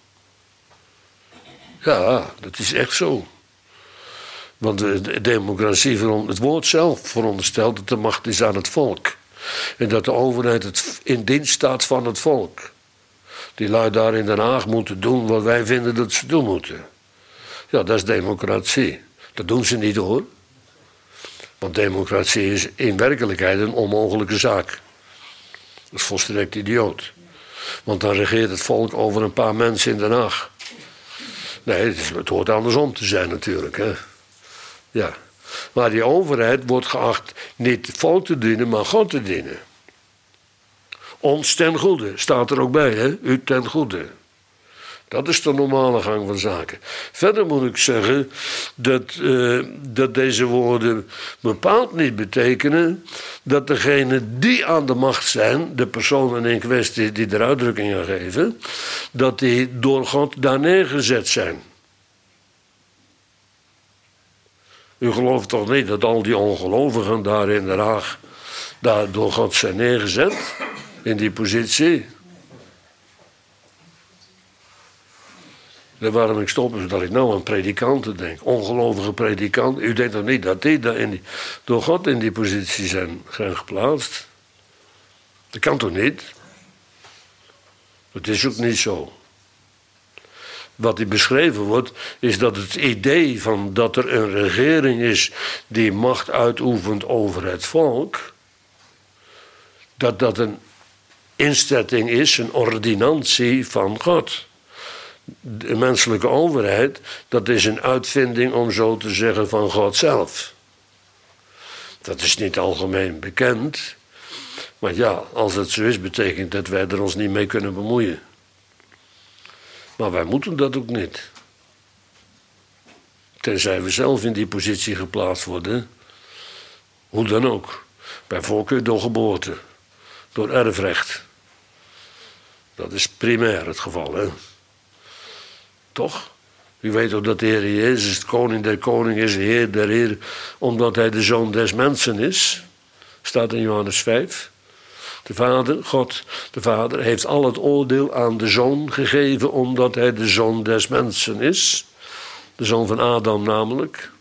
Ja, dat is echt zo. Want de democratie, het woord zelf veronderstelt dat de macht is aan het volk. En dat de overheid het in dienst staat van het volk. Die lui daar in Den Haag moeten doen wat wij vinden dat ze doen moeten. Ja, dat is democratie. Dat doen ze niet hoor. Want democratie is in werkelijkheid een onmogelijke zaak. Dat is volstrekt idioot. Want dan regeert het volk over een paar mensen in Den Haag. Nee, het, is, het hoort andersom te zijn natuurlijk. Hè. Ja. Maar die overheid wordt geacht niet het volk te dienen, maar God te dienen. Ons ten goede, staat er ook bij, hè? U ten goede. Dat is de normale gang van zaken. Verder moet ik zeggen dat, uh, dat deze woorden bepaald niet betekenen dat degenen die aan de macht zijn, de personen in kwestie die er uitdrukking aan geven, dat die door God daar neergezet zijn. U gelooft toch niet dat al die ongelovigen daar in Den Haag daar door God zijn neergezet? In die positie. En waarom ik stop is dat ik nou aan predikanten denk. Ongelovige predikanten. U denkt toch niet dat die, daar in die door God in die positie zijn, zijn geplaatst? Dat kan toch niet? Het is ook niet zo. Wat hier beschreven wordt, is dat het idee van dat er een regering is die macht uitoefent over het volk, dat dat een instelling is, een ordinantie van God. De menselijke overheid, dat is een uitvinding, om zo te zeggen, van God zelf. Dat is niet algemeen bekend. Maar ja, als het zo is, betekent dat wij er ons niet mee kunnen bemoeien. Maar wij moeten dat ook niet. Tenzij we zelf in die positie geplaatst worden. Hoe dan ook. Bij voorkeur door geboorte. Door erfrecht. Dat is primair het geval, hè. Toch? U weet ook dat de Heer Jezus de koning der koningen is, de Heer der Heer, omdat hij de zoon des mensen is. Staat in Johannes vijf. De Vader, God, de Vader, heeft al het oordeel aan de Zoon gegeven, omdat hij de zoon des mensen is. De zoon van Adam namelijk.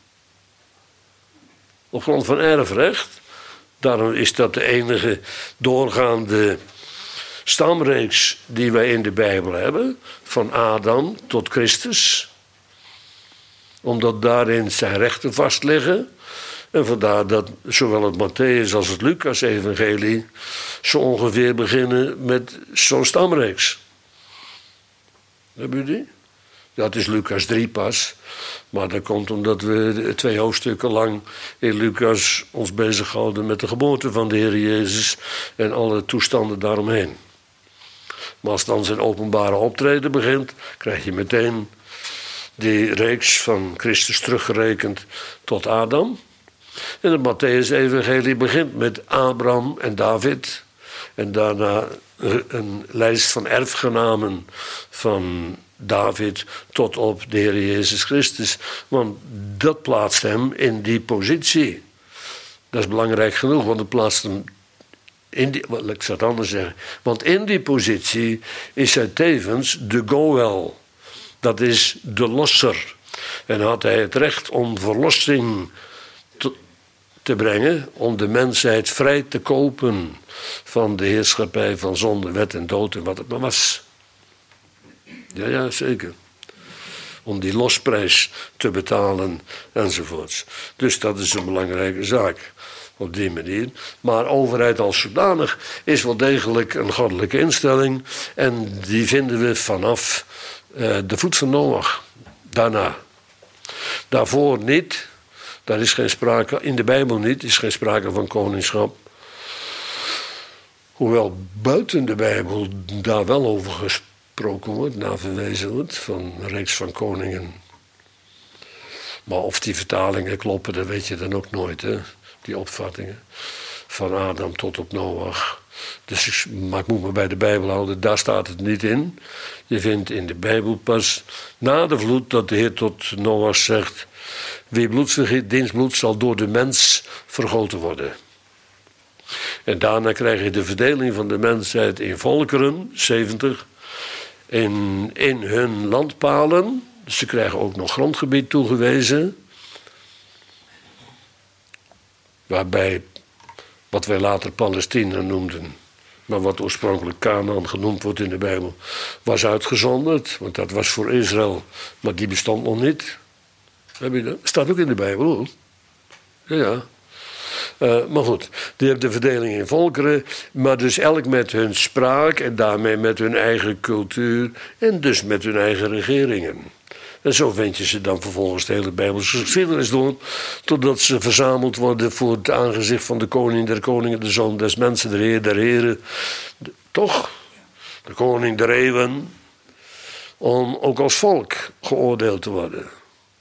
Op grond van erfrecht. Daarom is dat de enige doorgaande stamreeks die wij in de Bijbel hebben. Van Adam tot Christus. Omdat daarin zijn rechten vast liggen. En vandaar dat zowel het Matthäus als het Lucas-evangelie zo ongeveer beginnen met zo'n stamreeks. Hebben jullie die? Ja, het is Lucas drie pas. Maar dat komt omdat we twee hoofdstukken lang in Lucas ons bezighouden met de geboorte van de Heer Jezus en alle toestanden daaromheen. Maar als dan zijn openbare optreden begint, krijg je meteen die reeks van Christus teruggerekend tot Adam. En de Mattheüs-evangelie begint met Abraham en David. En daarna een lijst van erfgenamen van David tot op de Heer Jezus Christus. Want dat plaatst hem in die positie. Dat is belangrijk genoeg, want het plaatst hem in die, ik zou het anders zeggen. Want in die positie is hij tevens de Goël. Dat is de losser. En had hij het recht om verlossing te, te brengen, om de mensheid vrij te kopen van de heerschappij van zonde, wet en dood en wat het maar was. Ja, ja, zeker. Om die losprijs te betalen enzovoorts. Dus dat is een belangrijke zaak. Op die manier. Maar overheid als zodanig is wel degelijk een goddelijke instelling. En die vinden we vanaf uh, de voet van Noach. Daarna. Daarvoor niet. Daar is geen sprake, in de Bijbel niet, is geen sprake van koningschap. Hoewel buiten de Bijbel daar wel over gesproken wordt, naar verwezen wordt, van een reeks van koningen. Maar of die vertalingen kloppen, dat weet je dan ook nooit, hè? Die opvattingen. Van Adam tot op Noach. Dus ik, maar ik moet me bij de Bijbel houden, daar staat het niet in. Je vindt in de Bijbel pas na de vloed dat de Heer tot Noach zegt: wie bloed vergiet, diens bloed zal door de mens vergoten worden. En daarna krijg je de verdeling van de mensheid in volkeren, zeventig, in, in hun landpalen. Dus ze krijgen ook nog grondgebied toegewezen. Waarbij wat wij later Palestina noemden, maar wat oorspronkelijk Canaan genoemd wordt in de Bijbel, was uitgezonderd. Want dat was voor Israël, maar die bestond nog niet. Heb je dat? Staat ook in de Bijbel, hoor. Ja, ja. Uh, maar goed, die hebben de verdeling in volkeren, maar dus elk met hun spraak en daarmee met hun eigen cultuur en dus met hun eigen regeringen. En zo vind je ze dan vervolgens de hele Bijbelse geschiedenis door, totdat ze verzameld worden voor het aangezicht van de koning der koningen, de zoon des mensen, de heer der heren. De, toch? De koning der eeuwen, om ook als volk geoordeeld te worden.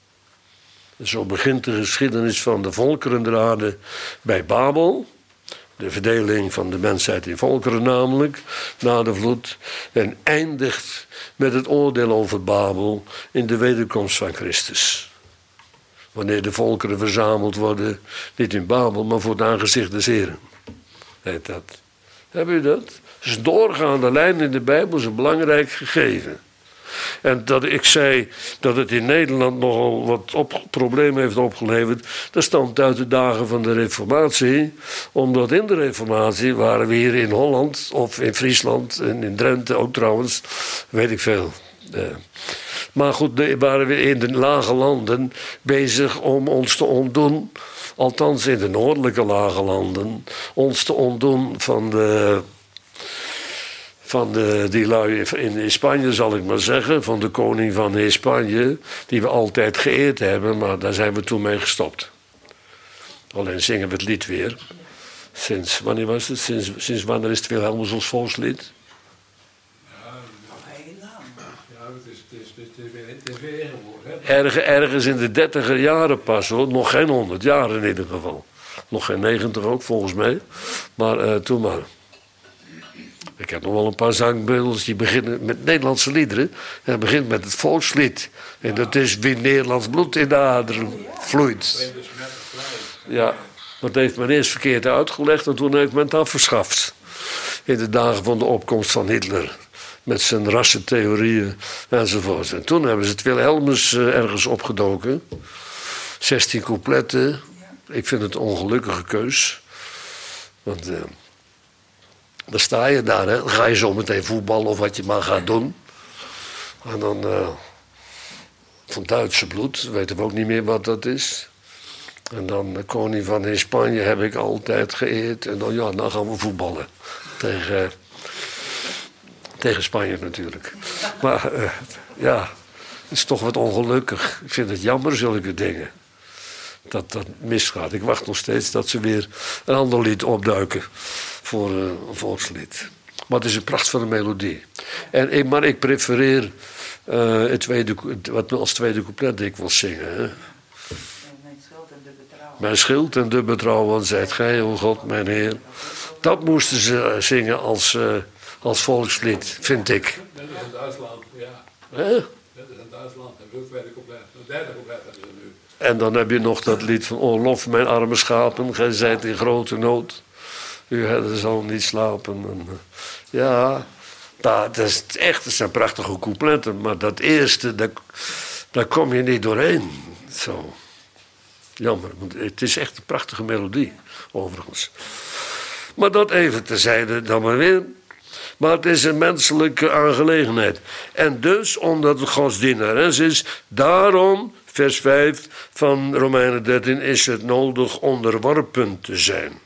Zo begint de geschiedenis van de volkeren der aarde bij Babel. De verdeling van de mensheid in volkeren namelijk, na de vloed. En eindigt met het oordeel over Babel in de wederkomst van Christus. Wanneer de volkeren verzameld worden, niet in Babel, maar voor het aangezicht des Heren. Heet dat. Hebben u dat? Dat is een doorgaande lijn in de Bijbel, is een belangrijk gegeven. En dat ik zei dat het in Nederland nogal wat op, problemen heeft opgeleverd, dat stamt uit de dagen van de Reformatie. Omdat in de Reformatie waren we hier in Holland of in Friesland en in Drenthe ook trouwens, weet ik veel. Eh. Maar goed, waren we in de lage landen bezig om ons te ontdoen, althans in de noordelijke lage landen, ons te ontdoen van de... Van de, die lui in Spanje, zal ik maar zeggen. Van de koning van Spanje. Die we altijd geëerd hebben. Maar daar zijn we toen mee gestopt. Alleen zingen we het lied weer. Sinds, wanneer was het? Sinds, sinds wanneer is het Wilhelmus ons volkslied? Ja, heel lang. Ja, het is, het is, het is weer, het is weer geworden. Erg, ergens in de dertiger jaren pas hoor. Nog geen honderd jaar in ieder geval. Nog geen negentig ook volgens mij. Maar uh, toen maar. Ik heb nog wel een paar zangbeelders die beginnen met Nederlandse liederen. En het begint met het volkslied. En dat is wie Nederlands bloed in de aderen vloeit. Ja, dat heeft men eerst verkeerd uitgelegd en toen heeft men het afgeschaft. In de dagen van de opkomst van Hitler. Met zijn rassentheorieën enzovoort. En toen hebben ze het Wilhelmus ergens opgedoken. zestien coupletten. Ik vind het een ongelukkige keus. Want... Uh, Dan sta je daar, hè. Dan ga je zo meteen voetballen of wat je maar gaat doen. En dan uh, van Duitse bloed, weten we ook niet meer wat dat is. En dan de koning van Spanje heb ik altijd geëerd. En dan, ja, dan gaan we voetballen. Tegen, uh, tegen Spanje natuurlijk. Maar uh, ja, het is toch wat ongelukkig. Ik vind het jammer, zulke dingen. Dat dat misgaat. Ik wacht nog steeds dat ze weer een ander lied opduiken voor uh, een volkslied. Maar het is een pracht van een melodie. En ik, maar ik prefereer uh, het tweede, wat als tweede couplet ik wil zingen. Hè? Mijn schild en de betrouw. Mijn schild en de betrouw, want zijt gij, o God, mijn Heer. Dat moesten ze zingen als, uh, als volkslied, vind ik. Net als in Duitsland, ja. Hè? Net als in Duitsland hebben we ook tweede couplet. De derde couplet hebben ze nu. En dan heb je nog dat lied van... O, lof mijn arme schapen, gij zijt in grote nood. U herder zal niet slapen. En, uh, ja, dat, dat is echt, dat zijn prachtige coupletten. Maar dat eerste, daar, daar kom je niet doorheen. Zo. Jammer, want het is echt een prachtige melodie, overigens. Maar dat even terzijde dan maar weer. Maar het is een menselijke aangelegenheid. En dus, omdat het Gods dienares is, daarom, vers vijf van Romeinen dertien, is het nodig onderworpen te zijn.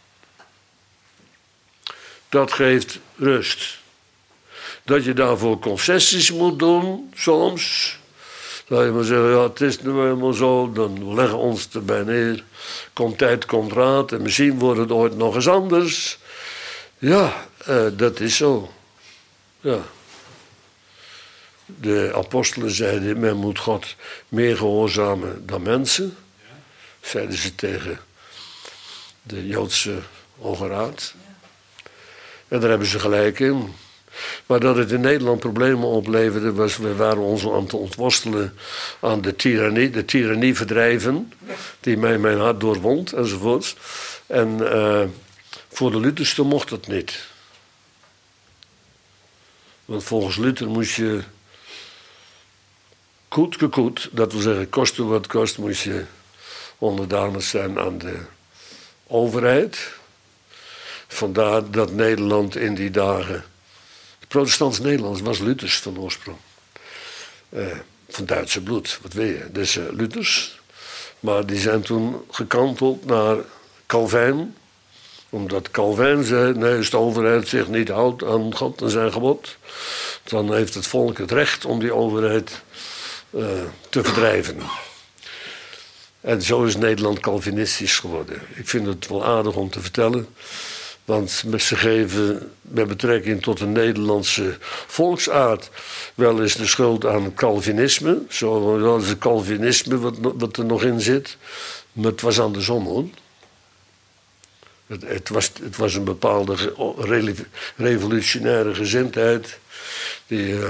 Dat geeft rust. Dat je daarvoor concessies moet doen, soms. Dat je maar zeggen, ja, het is nu helemaal zo, dan leggen we ons erbij neer. Komt tijd, komt raad, en misschien wordt het ooit nog eens anders. Ja, uh, dat is zo. Ja. De apostelen zeiden, men moet God meer gehoorzamen dan mensen. Zeiden ze tegen de Joodse Hoge Raad. En daar hebben ze gelijk in. Maar dat het in Nederland problemen opleverde, was, we waren ons aan te ontworstelen aan de tirannie, de tirannie verdrijven, die mij mijn hart doorwond, enzovoorts. En uh, voor de Luthersten mocht dat niet. Want volgens Luther moest je koet gekoet, dat wil zeggen koste wat kost, moest je onderdanig zijn aan de overheid. Vandaar dat Nederland in die dagen... Protestants Nederlands was Luthers van oorsprong. Uh, van Duitse bloed, wat weet je. Dus uh, Luthers. Maar die zijn toen gekanteld naar Calvijn. Omdat Calvijn zei, nee, als de overheid zich niet houdt aan God en zijn gebod, dan heeft het volk het recht om die overheid uh, te verdrijven. En zo is Nederland Calvinistisch geworden. Ik vind het wel aardig om te vertellen. Want ze geven met betrekking tot de Nederlandse volksaard wel eens de schuld aan Calvinisme. Zo dat is het Calvinisme wat, wat er nog in zit. Maar het was andersom hoor. Het, het, was, het was een bepaalde revolutionaire gezindheid die, uh,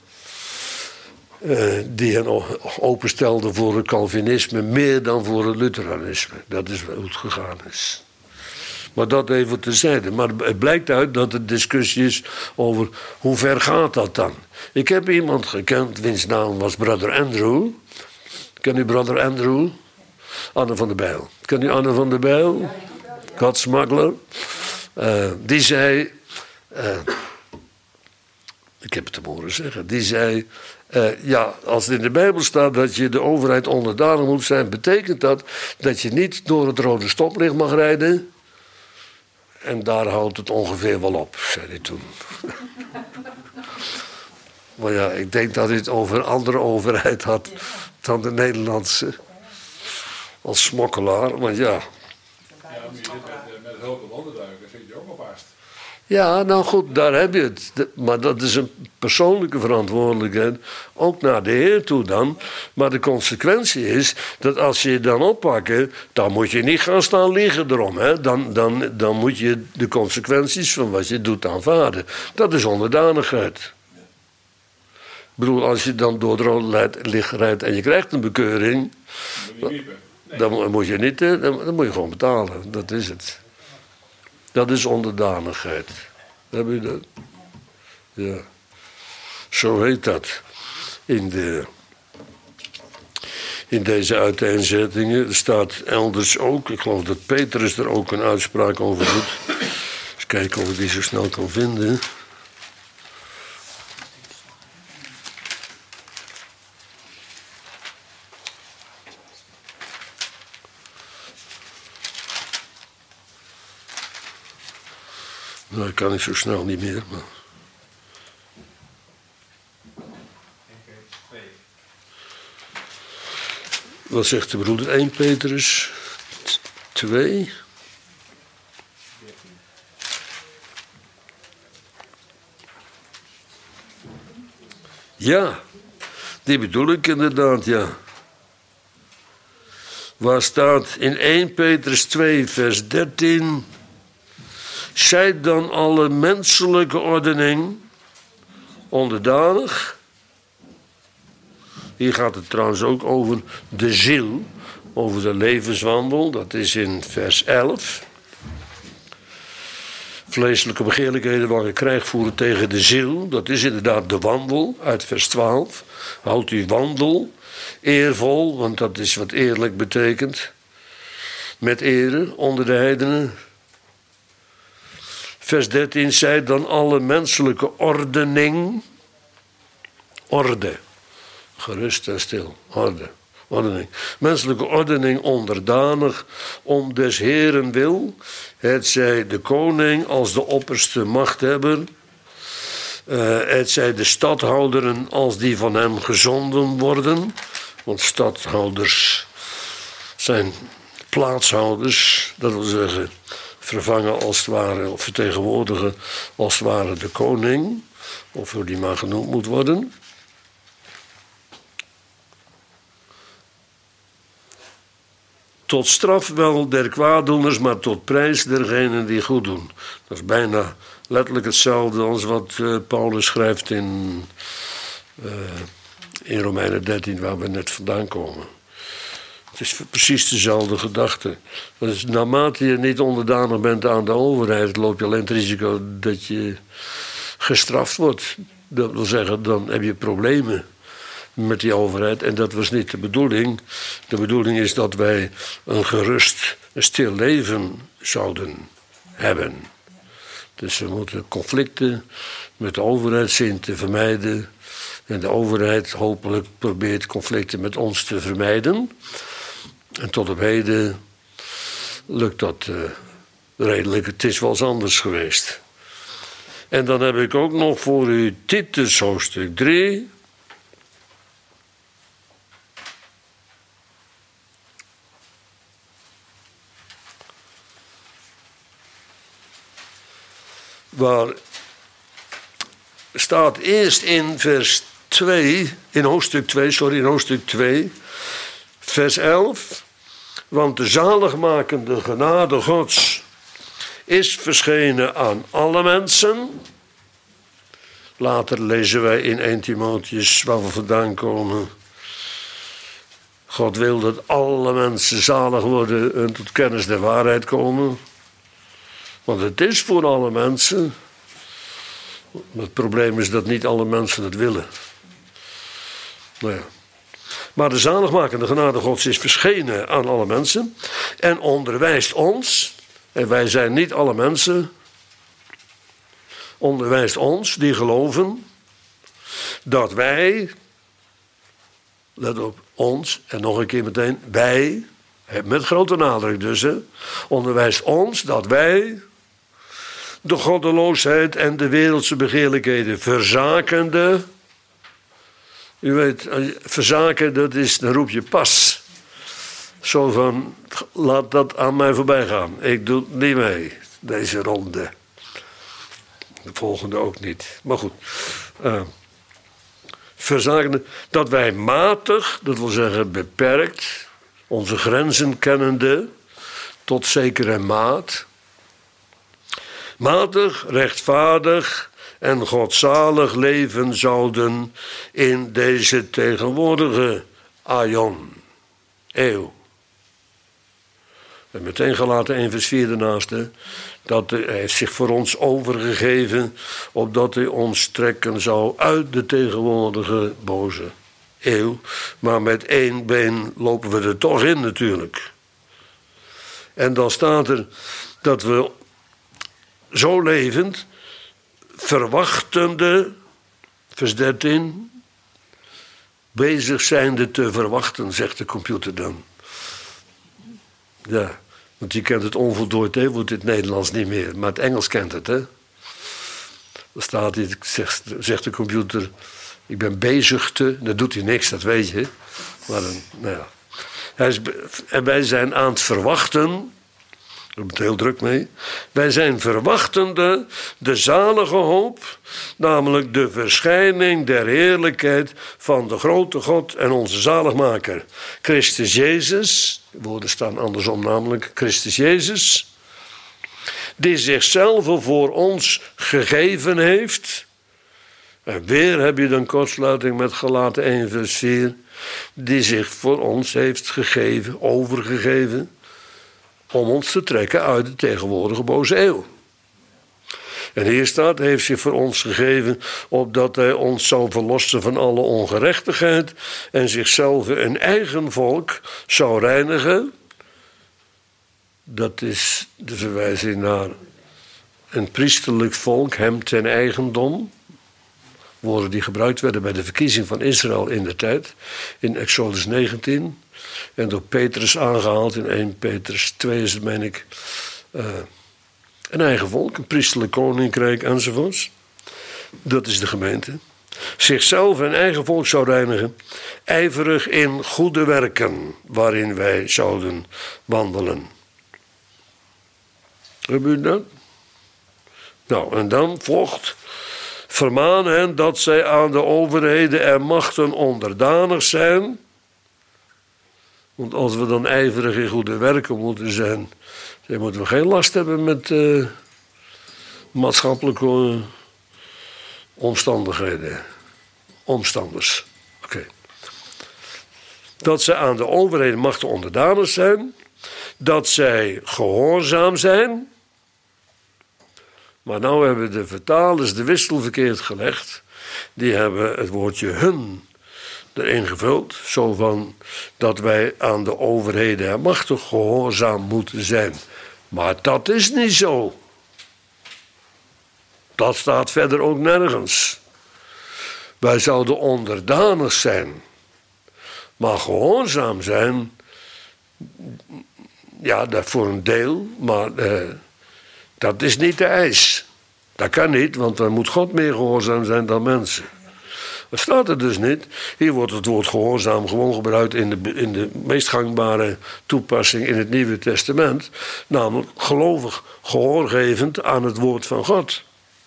uh, die hen openstelde voor het Calvinisme meer dan voor het Lutheranisme. Dat is hoe het gegaan is. Maar dat even terzijde. Maar het blijkt uit dat er discussie is over hoe ver gaat dat dan. Ik heb iemand gekend, wiens naam was Brother Andrew. Ken u Brother Andrew? Anne van der Bijl. Ken u Anne van der Bijl? Godsmuggler. Uh, die zei... Uh, ik heb het hem horen zeggen. Die zei... Uh, ja, als het in de Bijbel staat dat je de overheid onderdanig moet zijn, betekent dat dat je niet door het rode stoplicht mag rijden. En daar houdt het ongeveer wel op, zei hij toen. Maar ja, ik denk dat hij het over een andere overheid had dan de Nederlandse. Als smokkelaar, maar ja. Ja, maar je zit met, met hulp en onderduiken, zit je ook op vast. Ja, nou goed, daar heb je het. Maar dat is een persoonlijke verantwoordelijkheid. Ook naar de Heer toe dan. Maar de consequentie is dat als je je dan oppakken, dan moet je niet gaan staan liegen erom. Hè? Dan, dan, dan moet je de consequenties van wat je doet aanvaarden. Dat is onderdanigheid. Ik bedoel, als je dan door het rode licht rijdt en je krijgt een bekeuring, Nee. dan moet je niet, dan, dan moet je gewoon betalen. Dat is het. Dat is onderdanigheid. Heb je dat? Ja. Zo heet dat. In, de, in deze uiteenzettingen. Er staat elders ook. Ik geloof dat Petrus er ook een uitspraak over doet. Eens kijken of ik die zo snel kan vinden. Nou, dat kan ik zo snel niet meer. Maar... Wat zegt de broeder? één Petrus twee. Ja, die bedoel ik inderdaad, ja. Waar staat in eerste Petrus twee, vers dertien... Zijt dan alle menselijke ordening onderdanig. Hier gaat het trouwens ook over de ziel, over de levenswandel. Dat is in vers elf. Vleeselijke begeerlijkheden waar je krijgt voeren tegen de ziel. Dat is inderdaad de wandel uit vers twaalf. Houd uw wandel eervol, want dat is wat eerlijk betekent. Met ere onder de heidenen. Vers dertien, zij dan alle menselijke ordening. Orde. Gerust en stil. Orde. Ordening. Menselijke ordening onderdanig om des Heeren wil. Het zij de koning als de opperste machthebber. Uh, het zij de stadhouderen als die van hem gezonden worden. Want stadhouders zijn plaatshouders. Dat wil zeggen vervangen als het ware, of vertegenwoordigen als het ware de koning. Of hoe die maar genoemd moet worden. Tot straf wel der kwaaddoeners, maar tot prijs dergenen die goed doen. Dat is bijna letterlijk hetzelfde als wat uh, Paulus schrijft in, uh, in Romeinen dertien, waar we net vandaan komen. Het is precies dezelfde gedachte. Dus naarmate je niet onderdanig bent aan de overheid, loop je alleen het risico dat je gestraft wordt. Dat wil zeggen, dan heb je problemen met die overheid. En dat was niet de bedoeling. De bedoeling is dat wij een gerust, een stil leven zouden hebben. Dus we moeten conflicten met de overheid zien te vermijden. En de overheid hopelijk probeert conflicten met ons te vermijden. En tot op heden lukt dat uh, redelijk. Het is wel eens anders geweest. En dan heb ik ook nog voor u Titus hoofdstuk drie. Waar staat eerst in vers twee, in hoofdstuk twee, sorry, in hoofdstuk twee, vers elf. Want de zaligmakende genade Gods is verschenen aan alle mensen. Later lezen wij in eerste Timotheus, waar we vandaan komen. God wil dat alle mensen zalig worden en tot kennis der waarheid komen. Want het is voor alle mensen. Het probleem is dat niet alle mensen het willen. Nou ja. Maar de zaligmakende genade Gods is verschenen aan alle mensen. En onderwijst ons. En wij zijn niet alle mensen. Onderwijst ons die geloven. Dat wij. Let op, ons. En nog een keer meteen. Wij. Met grote nadruk dus. Hè, onderwijst ons dat wij. De goddeloosheid en de wereldse begeerlijkheden verzakende. U weet, verzaken, dat is, dan roep je pas. Zo van, laat dat aan mij voorbij gaan. Ik doe niet mee, deze ronde. De volgende ook niet. Maar goed. Uh, verzakende, dat wij matig, dat wil zeggen beperkt, onze grenzen kennende, tot zekere maat. Matig, rechtvaardig en godzalig leven zouden in deze tegenwoordige aion, eeuw. En meteen gelaten één vers vier daarnaast, dat hij heeft zich voor ons overgegeven, opdat hij ons trekken zou uit de tegenwoordige boze eeuw. Maar met één been lopen we er toch in natuurlijk. En dan staat er dat we zo levend, verwachtende, vers dertien, bezig zijnde te verwachten, zegt de computer dan. Ja, want die kent het onvoltooid, hè, wordt het Nederlands niet meer, maar het Engels kent het, hè. Dan staat hij, zegt, zegt de computer, ik ben bezig te, dan doet hij niks, dat weet je. Maar dan, nou ja. Hij is, en wij zijn aan het verwachten, Daar heb ik het heel druk mee. Wij zijn verwachtende de zalige hoop, namelijk de verschijning der heerlijkheid van de grote God en onze zaligmaker. Christus Jezus, de woorden staan andersom namelijk, Christus Jezus, die zichzelf voor ons gegeven heeft. En weer heb je dan kortsluiting met Galaten één vers vier, die zich voor ons heeft gegeven, overgegeven, om ons te trekken uit de tegenwoordige boze eeuw. En hier staat, heeft zich voor ons gegeven, opdat hij ons zou verlossen van alle ongerechtigheid en zichzelf een eigen volk zou reinigen. Dat is de verwijzing naar een priesterlijk volk, hem ten eigendom. Woorden die gebruikt werden bij de verkiezing van Israël in de tijd, in Exodus negentien. En door Petrus aangehaald in eerste Petrus twee is het, meen ik, uh, een eigen volk, een priesterlijk koninkrijk enzovoorts. Dat is de gemeente. Zichzelf een eigen volk zou reinigen, ijverig in goede werken, waarin wij zouden wandelen. Hebben u dat? Nou, en dan volgt, vermaan hen dat zij aan de overheden en machten onderdanig zijn. Want als we dan ijverig in goede werken moeten zijn, dan moeten we geen last hebben met uh, maatschappelijke uh, omstandigheden. Omstanders. Oké. Okay. Dat zij aan de overheden machten onderdanig zijn. Dat zij gehoorzaam zijn. Maar nou hebben de vertalers de wissel verkeerd gelegd. Die hebben het woordje hun erin gevuld. Zo van dat wij aan de overheden en machten gehoorzaam moeten zijn. Maar dat is niet zo. Dat staat verder ook nergens. Wij zouden onderdanig zijn. Maar gehoorzaam zijn, ja, dat voor een deel, maar eh, dat is niet de eis. Dat kan niet, want dan moet God meer gehoorzaam zijn dan mensen. Dat staat er dus niet. Hier wordt het woord gehoorzaam gewoon gebruikt in de, in de meest gangbare toepassing in het Nieuwe Testament. Namelijk gelovig, gehoorgevend aan het woord van God.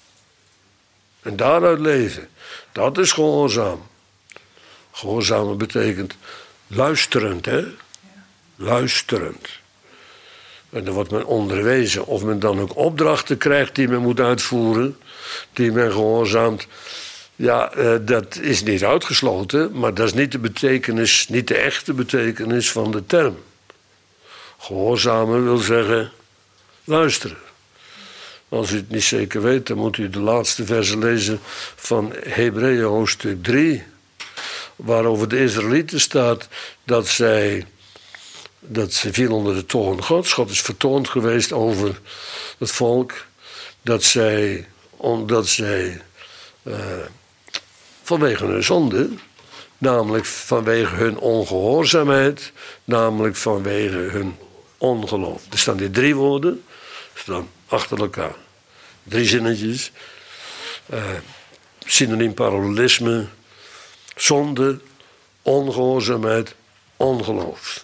En daaruit leven. Dat is gehoorzaam. Gehoorzamen betekent luisterend, hè? Luisterend. En dan wordt men onderwezen. Of men dan ook opdrachten krijgt die men moet uitvoeren, die men gehoorzaamt. Ja, eh, dat is niet uitgesloten, maar dat is niet de betekenis, niet de echte betekenis van de term. Gehoorzamen wil zeggen luisteren. Als u het niet zeker weet, dan moet u de laatste versen lezen van Hebreeën hoofdstuk drie. Waarover de Israëlieten staat dat zij, dat ze viel onder de toorn Gods. God is vertoornd geweest over het volk. Dat zij, omdat zij uh, vanwege hun zonde, namelijk vanwege hun ongehoorzaamheid, namelijk vanwege hun ongeloof. Er staan die drie woorden, staan achter elkaar. Drie zinnetjes. Uh, synoniem parallelisme. Zonde, ongehoorzaamheid, ongeloof.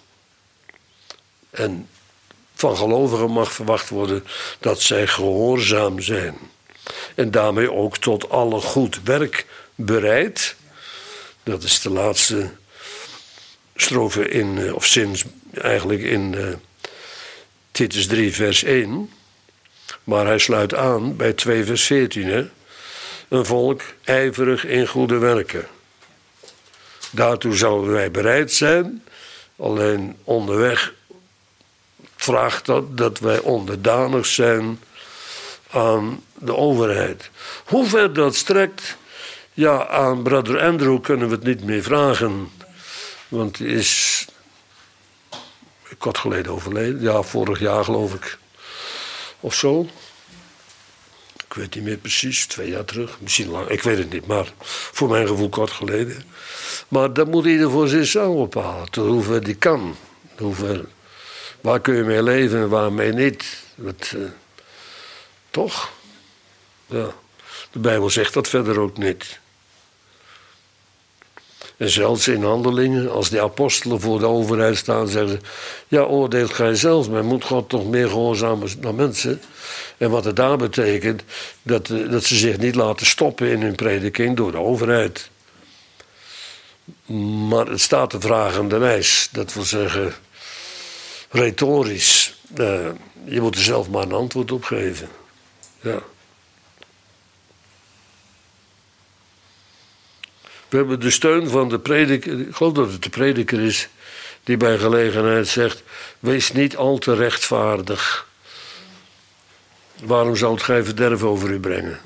En van gelovigen mag verwacht worden dat zij gehoorzaam zijn. En daarmee ook tot alle goed werk bereid. Dat is de laatste strofe in, of zin eigenlijk in uh, Titus drie vers één. Maar hij sluit aan bij twee vers veertien. Hè? Een volk ijverig in goede werken. Daartoe zouden wij bereid zijn. Alleen onderweg vraagt dat dat wij onderdanig zijn aan de overheid. Hoe ver dat strekt, ja, aan brother Andrew kunnen we het niet meer vragen. Want hij is kort geleden overleden. Ja, vorig jaar geloof ik. Of zo. Ik weet niet meer precies, twee jaar terug. Misschien lang, ik weet het niet, maar voor mijn gevoel kort geleden. Maar dat moet ieder voor zichzelf bepalen. Tot hoever die kan. Hoever, waar kun je mee leven en waarmee niet. Dat, uh, toch? Ja. De Bijbel zegt dat verder ook niet. En zelfs in handelingen, als die apostelen voor de overheid staan, zeggen ze: ja, oordeelt gij zelf, maar moet God toch meer gehoorzamen naar mensen? En wat het daar betekent, dat, dat ze zich niet laten stoppen in hun prediking door de overheid. Maar het staat de vragende wijs, dat wil zeggen retorisch. Uh, je moet er zelf maar een antwoord op geven. Ja. We hebben de steun van de prediker, ik geloof dat het de prediker is, die bij gelegenheid zegt: wees niet al te rechtvaardig. Waarom zou het gij verderf over u brengen?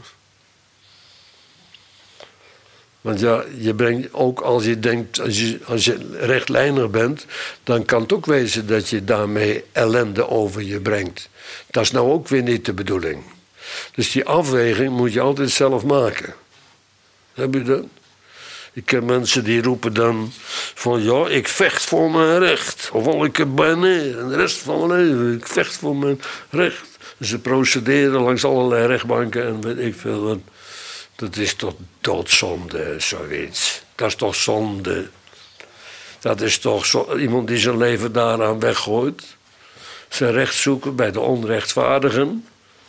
Want ja, je brengt ook als je denkt, als je, als je rechtlijnig bent, dan kan het ook wezen dat je daarmee ellende over je brengt. Dat is nou ook weer niet de bedoeling. Dus die afweging moet je altijd zelf maken. Heb je dat? Ik ken mensen die roepen dan van: ja, ik vecht voor mijn recht. Of al ik er ben en de rest van mijn leven, ik vecht voor mijn recht. Ze procederen langs allerlei rechtbanken en weet ik veel wat. Dat is toch doodzonde, zoiets. Dat is toch zonde. Dat is toch zo, iemand die zijn leven daaraan weggooit. Zijn recht zoeken bij de onrechtvaardigen.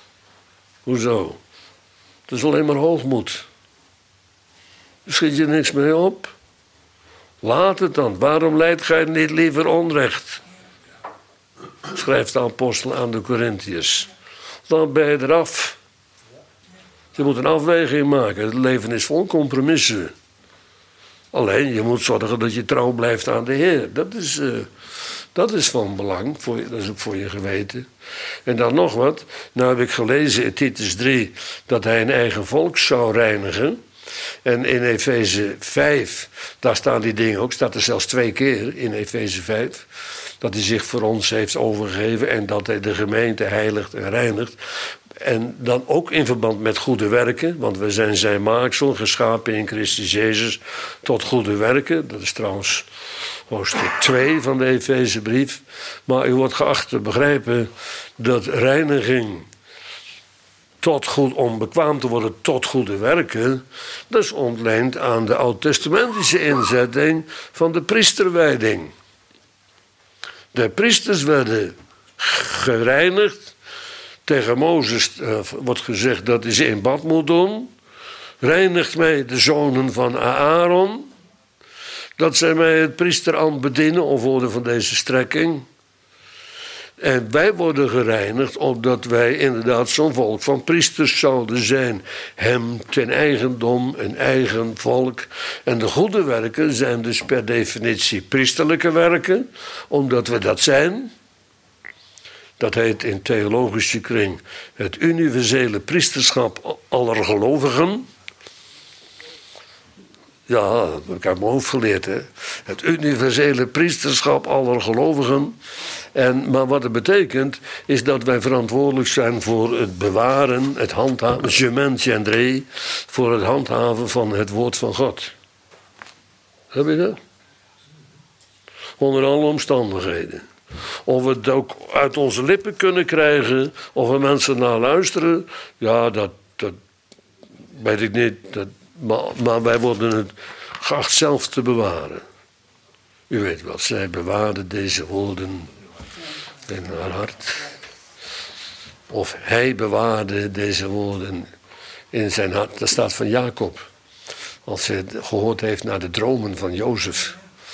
Hoezo? Dat is alleen maar hoogmoed. Er schiet je niks mee op. Laat het dan. Waarom leidt gij niet liever onrecht? Schrijft de apostel aan de Corinthiërs. Dan ben je eraf. Je moet een afweging maken. Het leven is vol compromissen. Alleen, je moet zorgen dat je trouw blijft aan de Heer. Dat is, uh, dat is van belang. Voor je, dat is ook voor je geweten. En dan nog wat. Nou heb ik gelezen in Titus drie dat hij een eigen volk zou reinigen. En in Efeze vijf, daar staan die dingen ook. Staat er zelfs twee keer in Efeze vijf. Dat hij zich voor ons heeft overgegeven. En dat hij de gemeente heiligt en reinigt. En dan ook in verband met goede werken. Want we zijn zijn maaksel, geschapen in Christus Jezus tot goede werken. Dat is trouwens hoofdstuk twee van de Efezebrief. Maar u wordt geacht te begrijpen dat reiniging tot goed, om bekwaam te worden tot goede werken, dat is ontleend aan de oud-testamentische inzetting van de priesterwijding. De priesters werden gereinigd. Tegen Mozes uh, wordt gezegd dat hij ze in bad moet doen. Reinigt mij de zonen van Aaron, dat zij mij het priesterambt bedienen, of worden van deze strekking. En wij worden gereinigd opdat wij inderdaad zo'n volk van priesters zouden zijn. Hem ten eigendom, een eigen volk. En de goede werken zijn dus per definitie priesterlijke werken, omdat we dat zijn. Dat heet in theologische kring het universele priesterschap aller gelovigen. Ja, dat heb ik uit mijn hoofd geleerd, hè. Het universele priesterschap aller gelovigen. En, maar wat het betekent, is dat wij verantwoordelijk zijn voor het bewaren, het handhaven, je mens gendre, voor het handhaven van het woord van God. Heb je dat? Onder alle omstandigheden. Of we het ook uit onze lippen kunnen krijgen, of er mensen naar luisteren, ja, dat, dat weet ik niet. Dat, maar, maar wij worden het geacht zelf te bewaren. U weet wel, zij bewaarde deze woorden in haar hart. Of hij bewaarde deze woorden in zijn hart. Dat staat van Jacob. Als hij gehoord heeft naar de dromen van Jozef.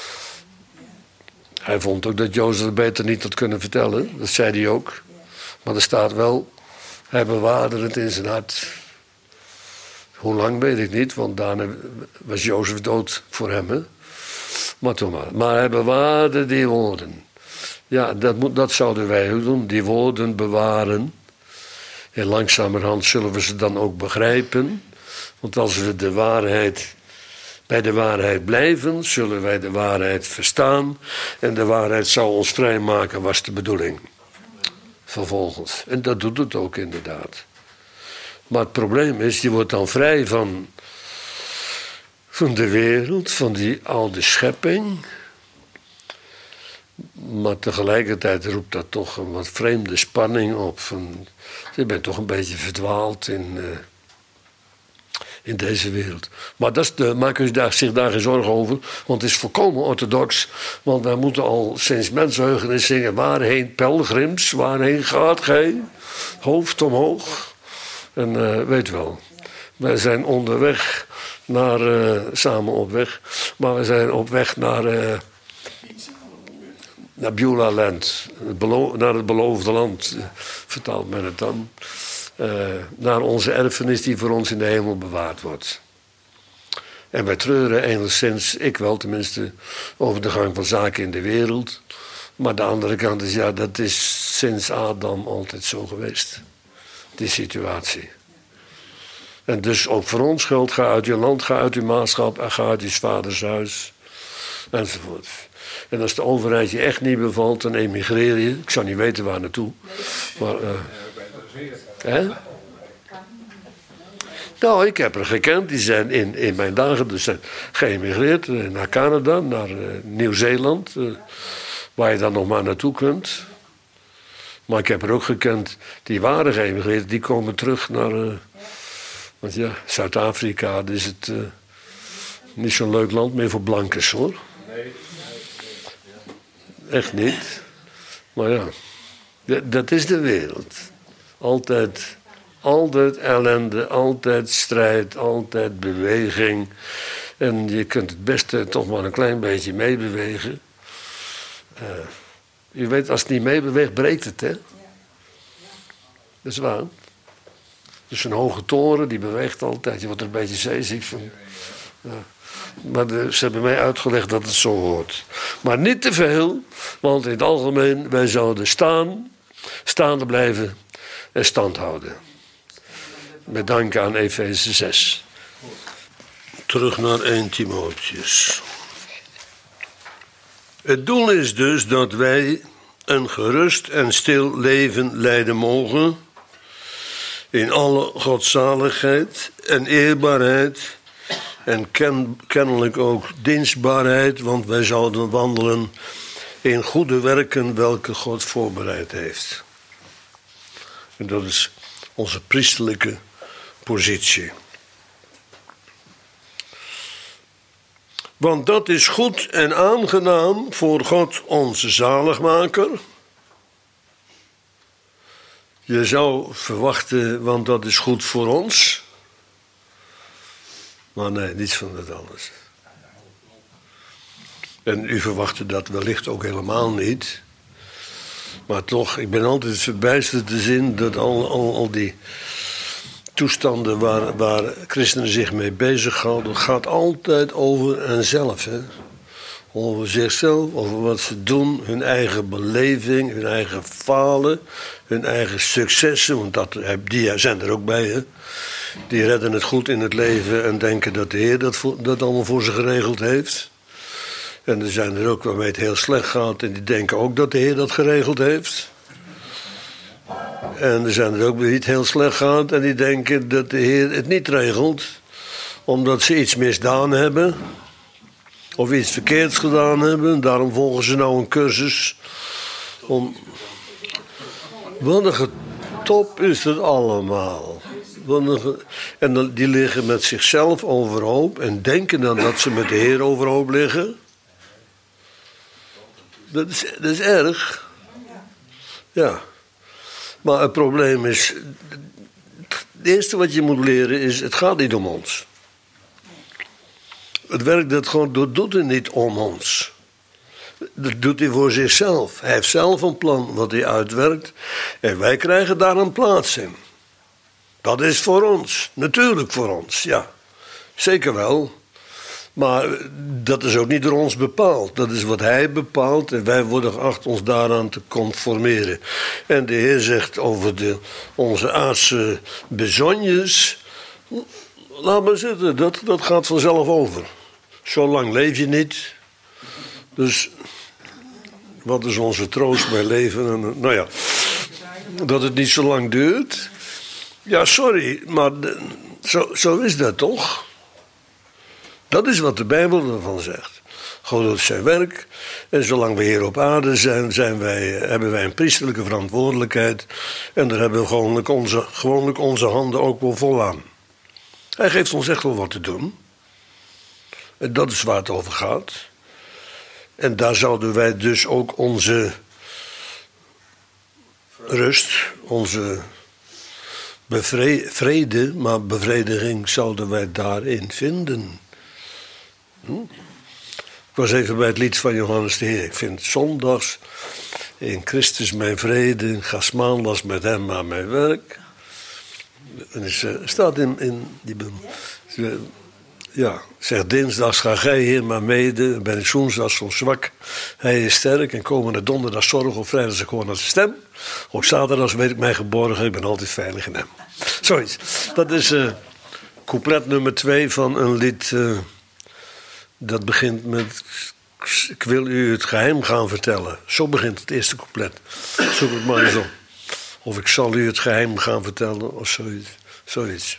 Hij vond ook dat Jozef het beter niet had kunnen vertellen. Dat zei hij ook. Maar er staat wel, hij bewaarde het in zijn hart. Hoe lang weet ik niet, want daarna was Jozef dood voor hem. Hè? Maar toen maar. Maar hij bewaarde die woorden. Ja, dat, moet, dat zouden wij ook doen, die woorden bewaren. En langzamerhand zullen we ze dan ook begrijpen. Want als we de waarheid, bij de waarheid blijven, zullen wij de waarheid verstaan. En de waarheid zou ons vrijmaken, was de bedoeling. Vervolgens. En dat doet het ook inderdaad. Maar het probleem is, je wordt dan vrij van, van de wereld, van die oude schepping. Maar tegelijkertijd roept dat toch een wat vreemde spanning op. Van, je bent toch een beetje verdwaald in, uh, in deze wereld. Maar dat is de, maak u daar, zich daar geen zorgen over, want het is volkomen orthodox. Want wij moeten al sinds mensenheugenis zingen: waarheen pelgrims, waarheen gaat gij? Hoofd omhoog. En uh, weet wel, wij zijn onderweg naar, uh, samen op weg, maar we zijn op weg naar, uh, naar Beulah Land, het belo- naar het beloofde land, uh, vertaalt men het dan. Uh, naar onze erfenis die voor ons in de hemel bewaard wordt. En wij treuren enigszins, ik wel tenminste, over de gang van zaken in de wereld. Maar de andere kant is, ja, dat is sinds Adam altijd zo geweest. Die situatie. En dus ook voor ons geldt: ga uit je land, ga uit je maatschap en ga uit je vaders huis. Enzovoort. En als de overheid je echt niet bevalt, dan emigreer je. Ik zou niet weten waar naartoe. Maar, uh, hè? Nou, ik heb er gekend. Die zijn in, in mijn dagen dus zijn geëmigreerd uh, naar Canada, naar uh, Nieuw-Zeeland. Uh, waar je dan nog maar naartoe kunt. Maar ik heb er ook gekend, die waren geëmigreerd, die komen terug naar... Uh, want ja, Zuid-Afrika, dat is het uh, niet zo'n leuk land meer voor blankes, hoor. Nee. Echt niet. Maar ja, d- dat is de wereld. Altijd, altijd ellende, altijd strijd, altijd beweging. En je kunt het beste toch maar een klein beetje meebewegen. Uh, je weet, als het niet meebeweegt, breekt het, hè? Dat is waar. Dus een hoge toren, die beweegt altijd. Je wordt er een beetje zeeziek van. Ja. Maar de, ze hebben mij uitgelegd dat het zo hoort. Maar niet te veel, want in het algemeen, wij zouden staan, staande blijven en stand houden. Met dank aan Efeze zes. Terug naar eerste Timotheus. Het doel is dus dat wij een gerust en stil leven leiden mogen, in alle godzaligheid en eerbaarheid en ken, kennelijk ook dienstbaarheid, want wij zouden wandelen in goede werken welke God voorbereid heeft. En dat is onze priesterlijke positie. Want dat is goed en aangenaam voor God onze zaligmaker. Je zou verwachten, want dat is goed voor ons. Maar nee, niets van dat alles. En u verwachtte dat wellicht ook helemaal niet. Maar toch, ik ben altijd verbijsterd te zien dat al, al, al die toestanden waar, waar christenen zich mee bezighouden, gaat altijd over henzelf. Hè? Over zichzelf, over wat ze doen, hun eigen beleving, hun eigen falen, hun eigen successen, want dat, die zijn er ook bij. Hè? Die redden het goed in het leven en denken dat de Heer dat, voor, dat allemaal voor ze geregeld heeft. En er zijn er ook waarmee het heel slecht gaat en die denken ook dat de Heer dat geregeld heeft. En er zijn er ook wie het heel slecht gaat en die denken dat de Heer het niet regelt, omdat ze iets misdaan hebben of iets verkeerds gedaan hebben. Daarom volgen ze nou een cursus om... Wat een getop is het allemaal. Wat een ge... En die liggen met zichzelf overhoop en denken dan dat ze met de Heer overhoop liggen. Dat is, dat is erg. Ja. Maar het probleem is, het eerste wat je moet leren is, het gaat niet om ons. Het werk dat God doet, doet hij niet om ons. Dat doet hij voor zichzelf. Hij heeft zelf een plan wat hij uitwerkt en wij krijgen daar een plaats in. Dat is voor ons, natuurlijk voor ons, ja. Zeker wel. Maar dat is ook niet door ons bepaald. Dat is wat hij bepaalt en wij worden geacht ons daaraan te conformeren. En de Heer zegt over de, onze aardse bezonjes, laat maar zitten, dat, dat gaat vanzelf over. Zo lang leef je niet. Dus wat is onze troost bij leven? En, nou ja, dat het niet zo lang duurt. Ja, sorry, maar de, zo, zo is dat toch? Dat is wat de Bijbel ervan zegt. God doet zijn werk. En zolang we hier op aarde zijn, zijn wij, hebben wij een priesterlijke verantwoordelijkheid. En daar hebben we gewoonlijk onze, gewoonlijk onze handen ook wel vol aan. Hij geeft ons echt wel wat te doen. En dat is waar het over gaat. En daar zouden wij dus ook onze rust, onze bevre- vrede, maar bevrediging zouden wij daarin vinden. Hm? Ik was even bij het lied van Johannes de Heer. Ik vind zondags in Christus mijn vrede, ga 's maandags met hem aan mijn werk. En het uh, staat in, in die Bijbel. Ja, zegt dinsdags ga gij hier maar mede, ben ik woensdags soms zwak. Hij is sterk en komende donderdag zorg of vrijdag ik gewoon naar zijn stem. Ook zaterdags weet ik mij geborgen, ik ben altijd veilig in hem. Zoiets. Dat is uh, couplet nummer twee van een lied uh, dat begint met ik wil u het geheim gaan vertellen. Zo begint het eerste couplet. Zoek het maar eens op. Of ik zal u het geheim gaan vertellen of zoiets. zoiets.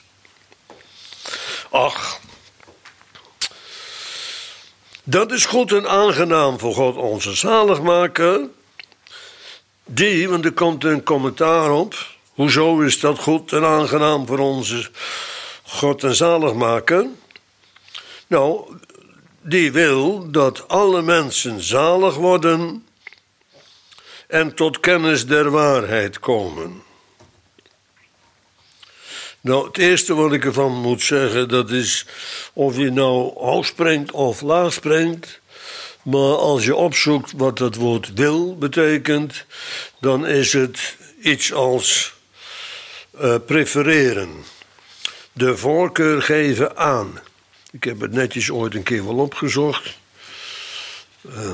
Ach, dat is goed en aangenaam voor God onze zaligmaker. Die, want er komt een commentaar op. Hoezo is dat goed en aangenaam voor onze God en zaligmaker? Nou, die wil dat alle mensen zalig worden en tot kennis der waarheid komen. Nou, het eerste wat ik ervan moet zeggen, dat is of je nou hoog springt of laag springt. Maar als je opzoekt wat dat woord wil betekent, dan is het iets als uh, prefereren. De voorkeur geven aan. Ik heb het netjes ooit een keer wel opgezocht. Uh,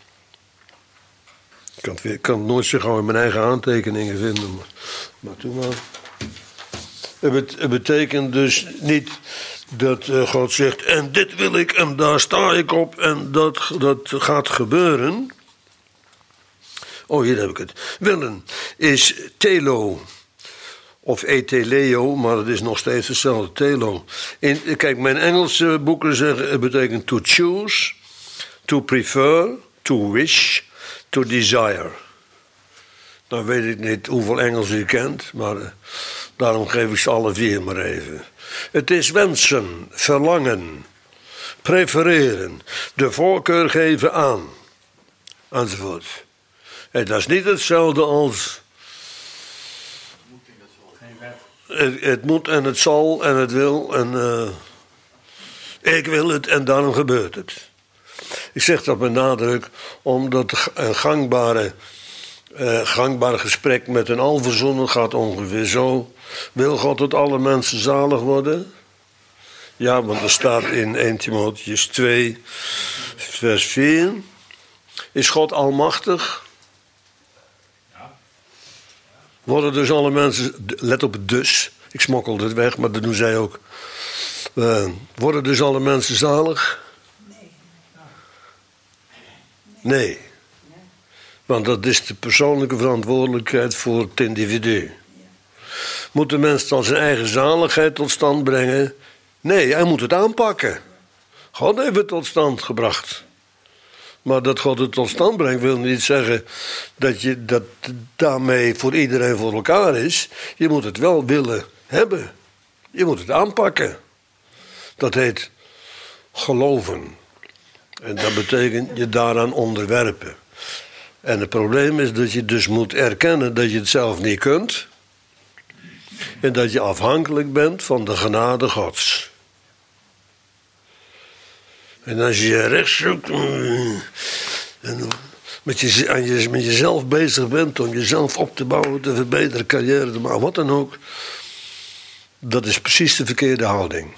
ik kan het, weer, kan het nooit zo gauw in mijn eigen aantekeningen vinden, maar, maar toen maar. Het betekent dus niet dat God zegt, en dit wil ik, en daar sta ik op, en dat, dat gaat gebeuren. Oh, hier heb ik het. Willen is telo, of eteleo, maar het is nog steeds hetzelfde, telo. In, kijk, mijn Engelse boeken zeggen, het betekent to choose, to prefer, to wish, to desire. Nou weet ik niet hoeveel Engels u kent, maar uh, daarom geef ik ze alle vier maar even. Het is wensen, verlangen, prefereren, de voorkeur geven aan, enzovoort. En dat is niet hetzelfde als het, het moet en het zal en het wil en uh, ik wil het en daarom gebeurt het. Ik zeg dat met nadruk omdat een gangbare... Uh, gangbaar gesprek met een alverzoener gaat ongeveer zo. Wil God dat alle mensen zalig worden? Ja, want er staat in eerste Timotheüs twee, vers vier. Is God almachtig? Worden dus alle mensen, let op het dus. Ik smokkelde het weg, maar dat doen zij ook. Uh, worden dus alle mensen zalig? Nee. Want dat is de persoonlijke verantwoordelijkheid voor het individu. Moet de mens dan zijn eigen zaligheid tot stand brengen? Nee, hij moet het aanpakken. God heeft het tot stand gebracht. Maar dat God het tot stand brengt wil niet zeggen dat je dat daarmee voor iedereen voor elkaar is. Je moet het wel willen hebben. Je moet het aanpakken. Dat heet geloven. En dat betekent je daaraan onderwerpen. En het probleem is dat je dus moet erkennen dat je het zelf niet kunt. En dat je afhankelijk bent van de genade Gods. En als je recht zoekt en met, je, aan je, met jezelf bezig bent om jezelf op te bouwen, te verbeteren, carrière te maken, wat dan ook. Dat is precies de verkeerde houding.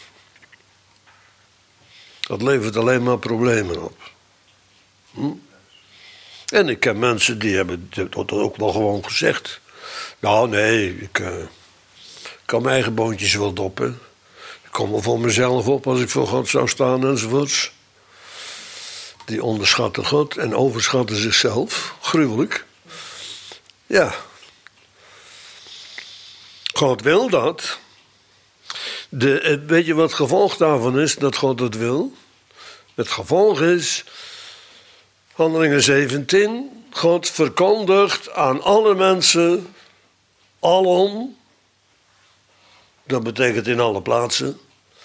Dat levert alleen maar problemen op. Hm? En ik ken mensen die hebben dat ook wel gewoon gezegd. Nou nee, ik uh, kan mijn eigen boontjes wel doppen. Ik kom wel voor mezelf op als ik voor God zou staan enzovoorts. Die onderschatten God en overschatten zichzelf. Gruwelijk. Ja. God wil dat. De, weet je wat het gevolg daarvan is, dat God het wil? Het gevolg is... Handelingen zeventien. God verkondigt aan alle mensen, alom, dat betekent in alle plaatsen,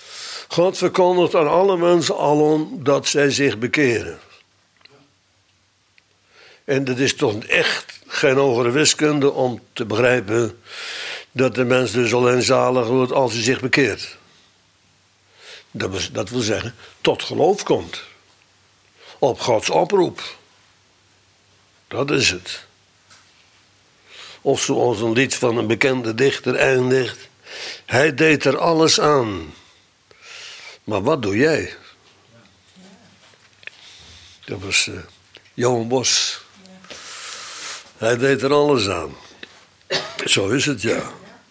God verkondigt aan alle mensen alom dat zij zich bekeren. En dat is toch echt geen hogere wiskunde om te begrijpen dat de mens dus alleen zalig wordt als hij zich bekeert. Dat wil zeggen, tot geloof komt. Op Gods oproep. Dat is het. Of zoals een lied van een bekende dichter eindigt. Hij deed er alles aan. Maar wat doe jij? Dat was uh, Johan Bos. Hij deed er alles aan. Zo is het, ja.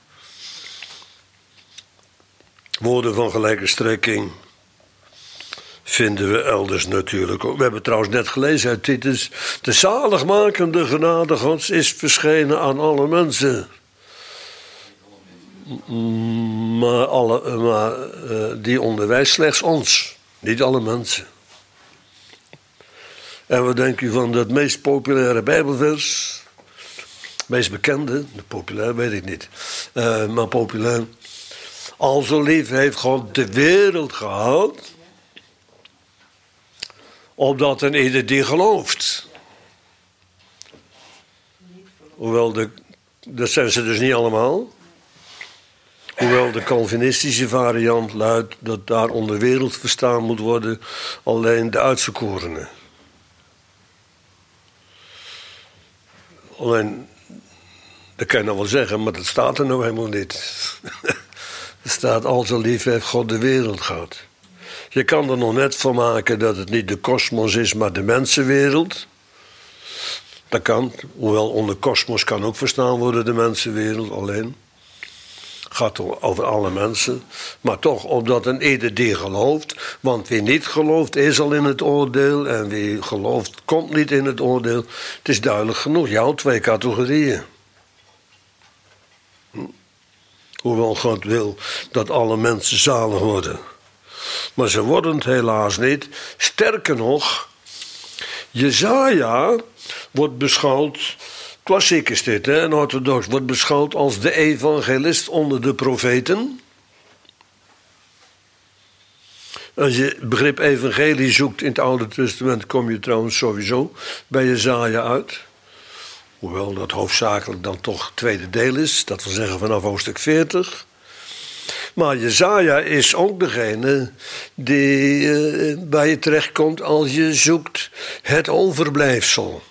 Woorden van gelijke strekking vinden we elders natuurlijk ook. We hebben trouwens net gelezen uit Titus. De zaligmakende genade Gods is verschenen aan alle mensen. Maar, alle, maar uh, die onderwijst slechts ons. Niet alle mensen. En wat denk u van dat meest populaire Bijbelvers? Meest bekende, populair weet ik niet. Uh, maar populair. Al zo lief heeft God de wereld gehad, opdat een ieder die gelooft. Hoewel, de, dat zijn ze dus niet allemaal. Hoewel de Calvinistische variant luidt dat daar onder wereld verstaan moet worden alleen de uitverkorenen. Alleen, dat kan je nou wel zeggen, maar dat staat er nou helemaal niet. Er staat, al zo lief heeft God de wereld gehad. Je kan er nog net van maken dat het niet de kosmos is, maar de mensenwereld. Dat kan, hoewel onder kosmos kan ook verstaan worden de mensenwereld alleen. Gaat over alle mensen. Maar toch, opdat een ieder die gelooft. Want wie niet gelooft is al in het oordeel. En wie gelooft komt niet in het oordeel. Het is duidelijk genoeg. Ja, twee categorieën. Hm. Hoewel God wil dat alle mensen zalig worden. Maar ze worden het helaas niet. Sterker nog, Jesaja wordt beschouwd, klassiek is dit, hè, en orthodox, wordt beschouwd als de evangelist onder de profeten. Als je het begrip evangelie zoekt in het Oude Testament, kom je trouwens sowieso bij Jesaja uit. Hoewel dat hoofdzakelijk dan toch het tweede deel is, dat wil zeggen vanaf hoofdstuk veertig. Maar Jesaja is ook degene die uh, bij je terechtkomt als je zoekt het overblijfsel.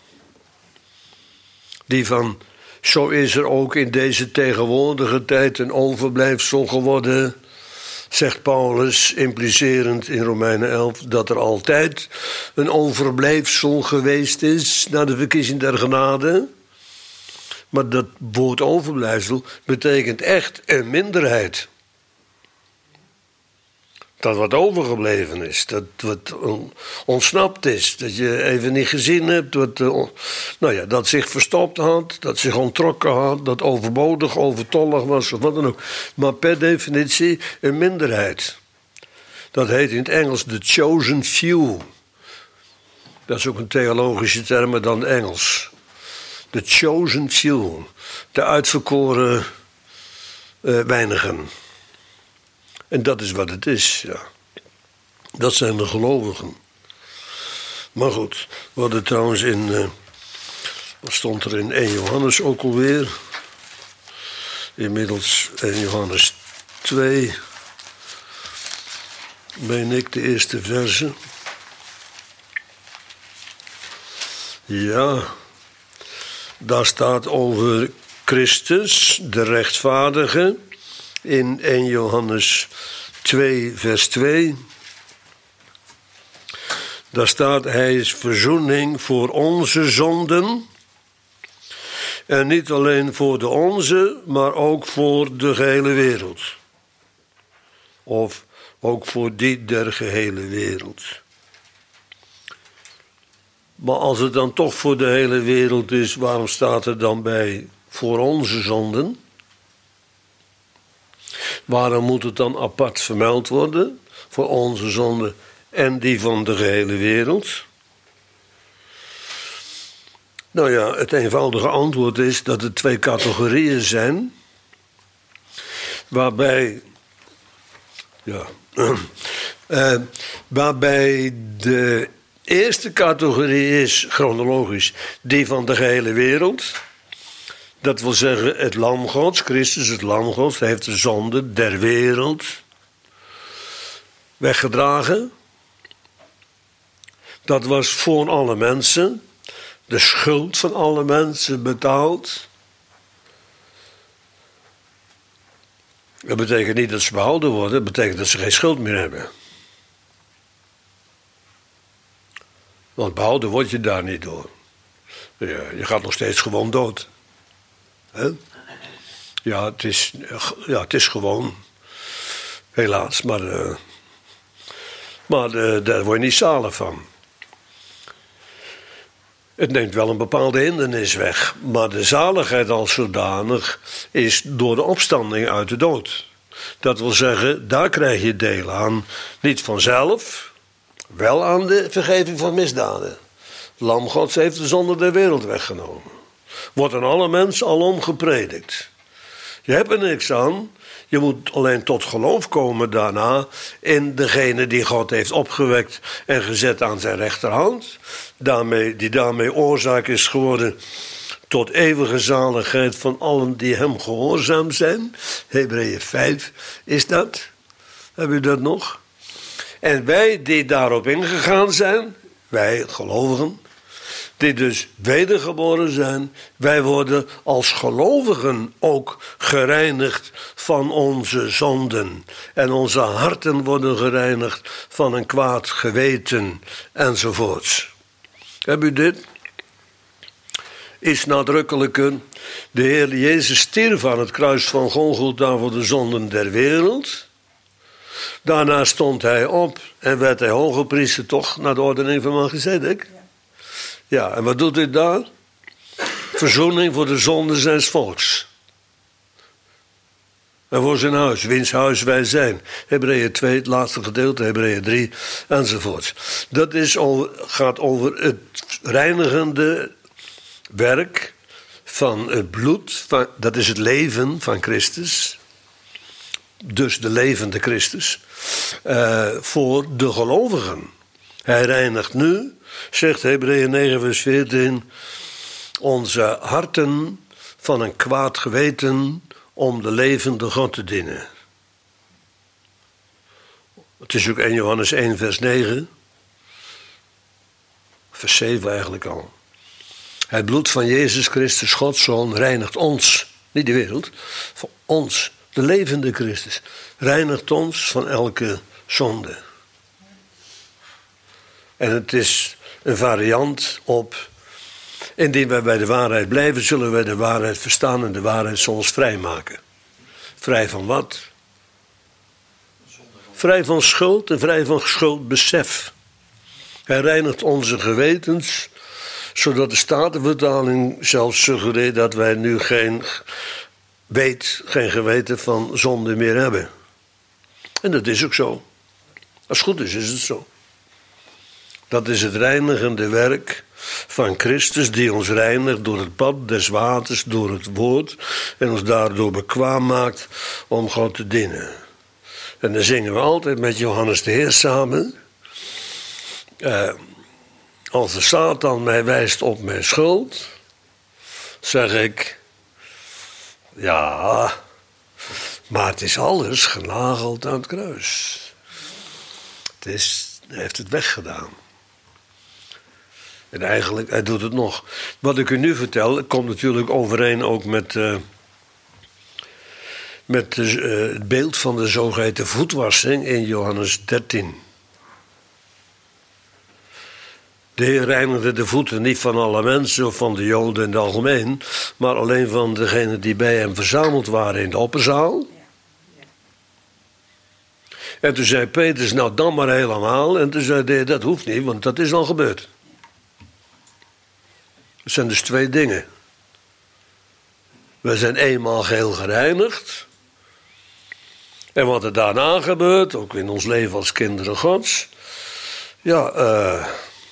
Die van, zo is er ook in deze tegenwoordige tijd een overblijfsel geworden, zegt Paulus, implicerend in Romeinen elf, dat er altijd een overblijfsel geweest is na de verkiezing der genade. Maar dat woord overblijfsel betekent echt een minderheid. Dat wat overgebleven is, dat wat ontsnapt is, dat je even niet gezien hebt, wat, nou ja, dat zich verstopt had, dat zich onttrokken had, dat overbodig, overtollig was of wat dan ook. Maar per definitie een minderheid. Dat heet in het Engels de chosen few. Dat is ook een theologische term, maar dan Engels. De chosen few, de uitverkoren uh, weinigen. En dat is wat het is, ja. Dat zijn de gelovigen. Maar goed, we hadden trouwens in, uh, wat stond er in eerste Johannes ook alweer? Inmiddels eerste Johannes twee, meen ik, de eerste verse. Ja, daar staat over Christus, de rechtvaardige, in eerste Johannes twee, vers twee. Daar staat, hij is verzoening voor onze zonden. En niet alleen voor de onze, maar ook voor de gehele wereld. Of ook voor die der gehele wereld. Maar als het dan toch voor de hele wereld is, waarom staat er dan bij voor onze zonden? Waarom moet het dan apart vermeld worden? Voor onze zonde en die van de gehele wereld? Nou ja, het eenvoudige antwoord is dat er twee categorieën zijn. Waarbij Ja. Uh, waarbij de eerste categorie is, chronologisch, die van de gehele wereld. Dat wil zeggen, het lam Gods, Christus, het lam Gods, heeft de zonde der wereld weggedragen. Dat was voor alle mensen. De schuld van alle mensen betaald. Dat betekent niet dat ze behouden worden, dat betekent dat ze geen schuld meer hebben. Want behouden word je daar niet door. Ja, je gaat nog steeds gewoon dood. He? Ja, het is, ja, het is gewoon. Helaas, maar, uh, maar uh, daar word je niet zalig van. Het neemt wel een bepaalde hindernis weg. Maar de zaligheid als zodanig is door de opstanding uit de dood. Dat wil zeggen, daar krijg je deel aan. Niet vanzelf, wel aan de vergeving van misdaden. Lam Gods heeft de zonde der wereld weggenomen. Wordt aan alle mensen alom gepredikt. Je hebt er niks aan. Je moet alleen tot geloof komen daarna in degene die God heeft opgewekt en gezet aan zijn rechterhand. Daarmee, die daarmee oorzaak is geworden tot eeuwige zaligheid van allen die hem gehoorzaam zijn. Hebreeën vijf is dat. Heb u dat nog? En wij die daarop ingegaan zijn, wij gelovigen, die dus wedergeboren zijn, wij worden als gelovigen ook gereinigd van onze zonden. En onze harten worden gereinigd van een kwaad geweten enzovoorts. Heb u dit? Iets nadrukkelijker. De Heer Jezus stierf aan het kruis van Golgotha voor de zonden der wereld. Daarna stond hij op en werd hij hogepriester toch naar de ordening van Melchizedek. Ja, en wat doet hij daar? Verzoening voor de zonden zijns volks. En voor zijn huis, wiens huis wij zijn. Hebreeën twee, het laatste gedeelte, Hebreeën drie, enzovoorts. Dat is over, gaat over het reinigende werk van het bloed. Van, dat is het leven van Christus. Dus de levende Christus. Uh, voor de gelovigen. Hij reinigt nu, zegt Hebreeën negen vers veertien, onze harten van een kwaad geweten om de levende God te dienen. Het is ook eerste Johannes één vers negen. Vers zeven eigenlijk al. Het bloed van Jezus Christus, Gods Zoon, reinigt ons, niet de wereld, van ons, de levende Christus, reinigt ons van elke zonde. En het is een variant op, indien wij bij de waarheid blijven, zullen wij de waarheid verstaan en de waarheid zal ons vrijmaken. Vrij van wat? Vrij van schuld en vrij van schuldbesef. Hij reinigt onze gewetens, zodat de Statenvertaling zelfs suggereert dat wij nu geen weet, geen geweten van zonde meer hebben. En dat is ook zo. Als het goed is, is het zo. Dat is het reinigende werk van Christus die ons reinigt door het bad des waters, door het woord en ons daardoor bekwaam maakt om God te dienen. En dan zingen we altijd met Johannes de Heer samen. Uh, als de Satan mij wijst op mijn schuld, zeg ik, ja, maar het is alles genageld aan het kruis. Het is, hij heeft het weggedaan. En eigenlijk, hij doet het nog. Wat ik u nu vertel, komt natuurlijk overeen ook met, uh, met uh, het beeld van de zogeheten voetwassing in Johannes dertien. De Heer reinigde de voeten niet van alle mensen of van de Joden in het algemeen, maar alleen van degenen die bij hem verzameld waren in de opperzaal. En toen zei Petrus, nou dan maar helemaal. En toen zei de Heer, dat hoeft niet, want dat is al gebeurd. Het zijn dus twee dingen. We zijn eenmaal geheel gereinigd. En wat er daarna gebeurt, ook in ons leven als kinderen Gods. Ja, uh,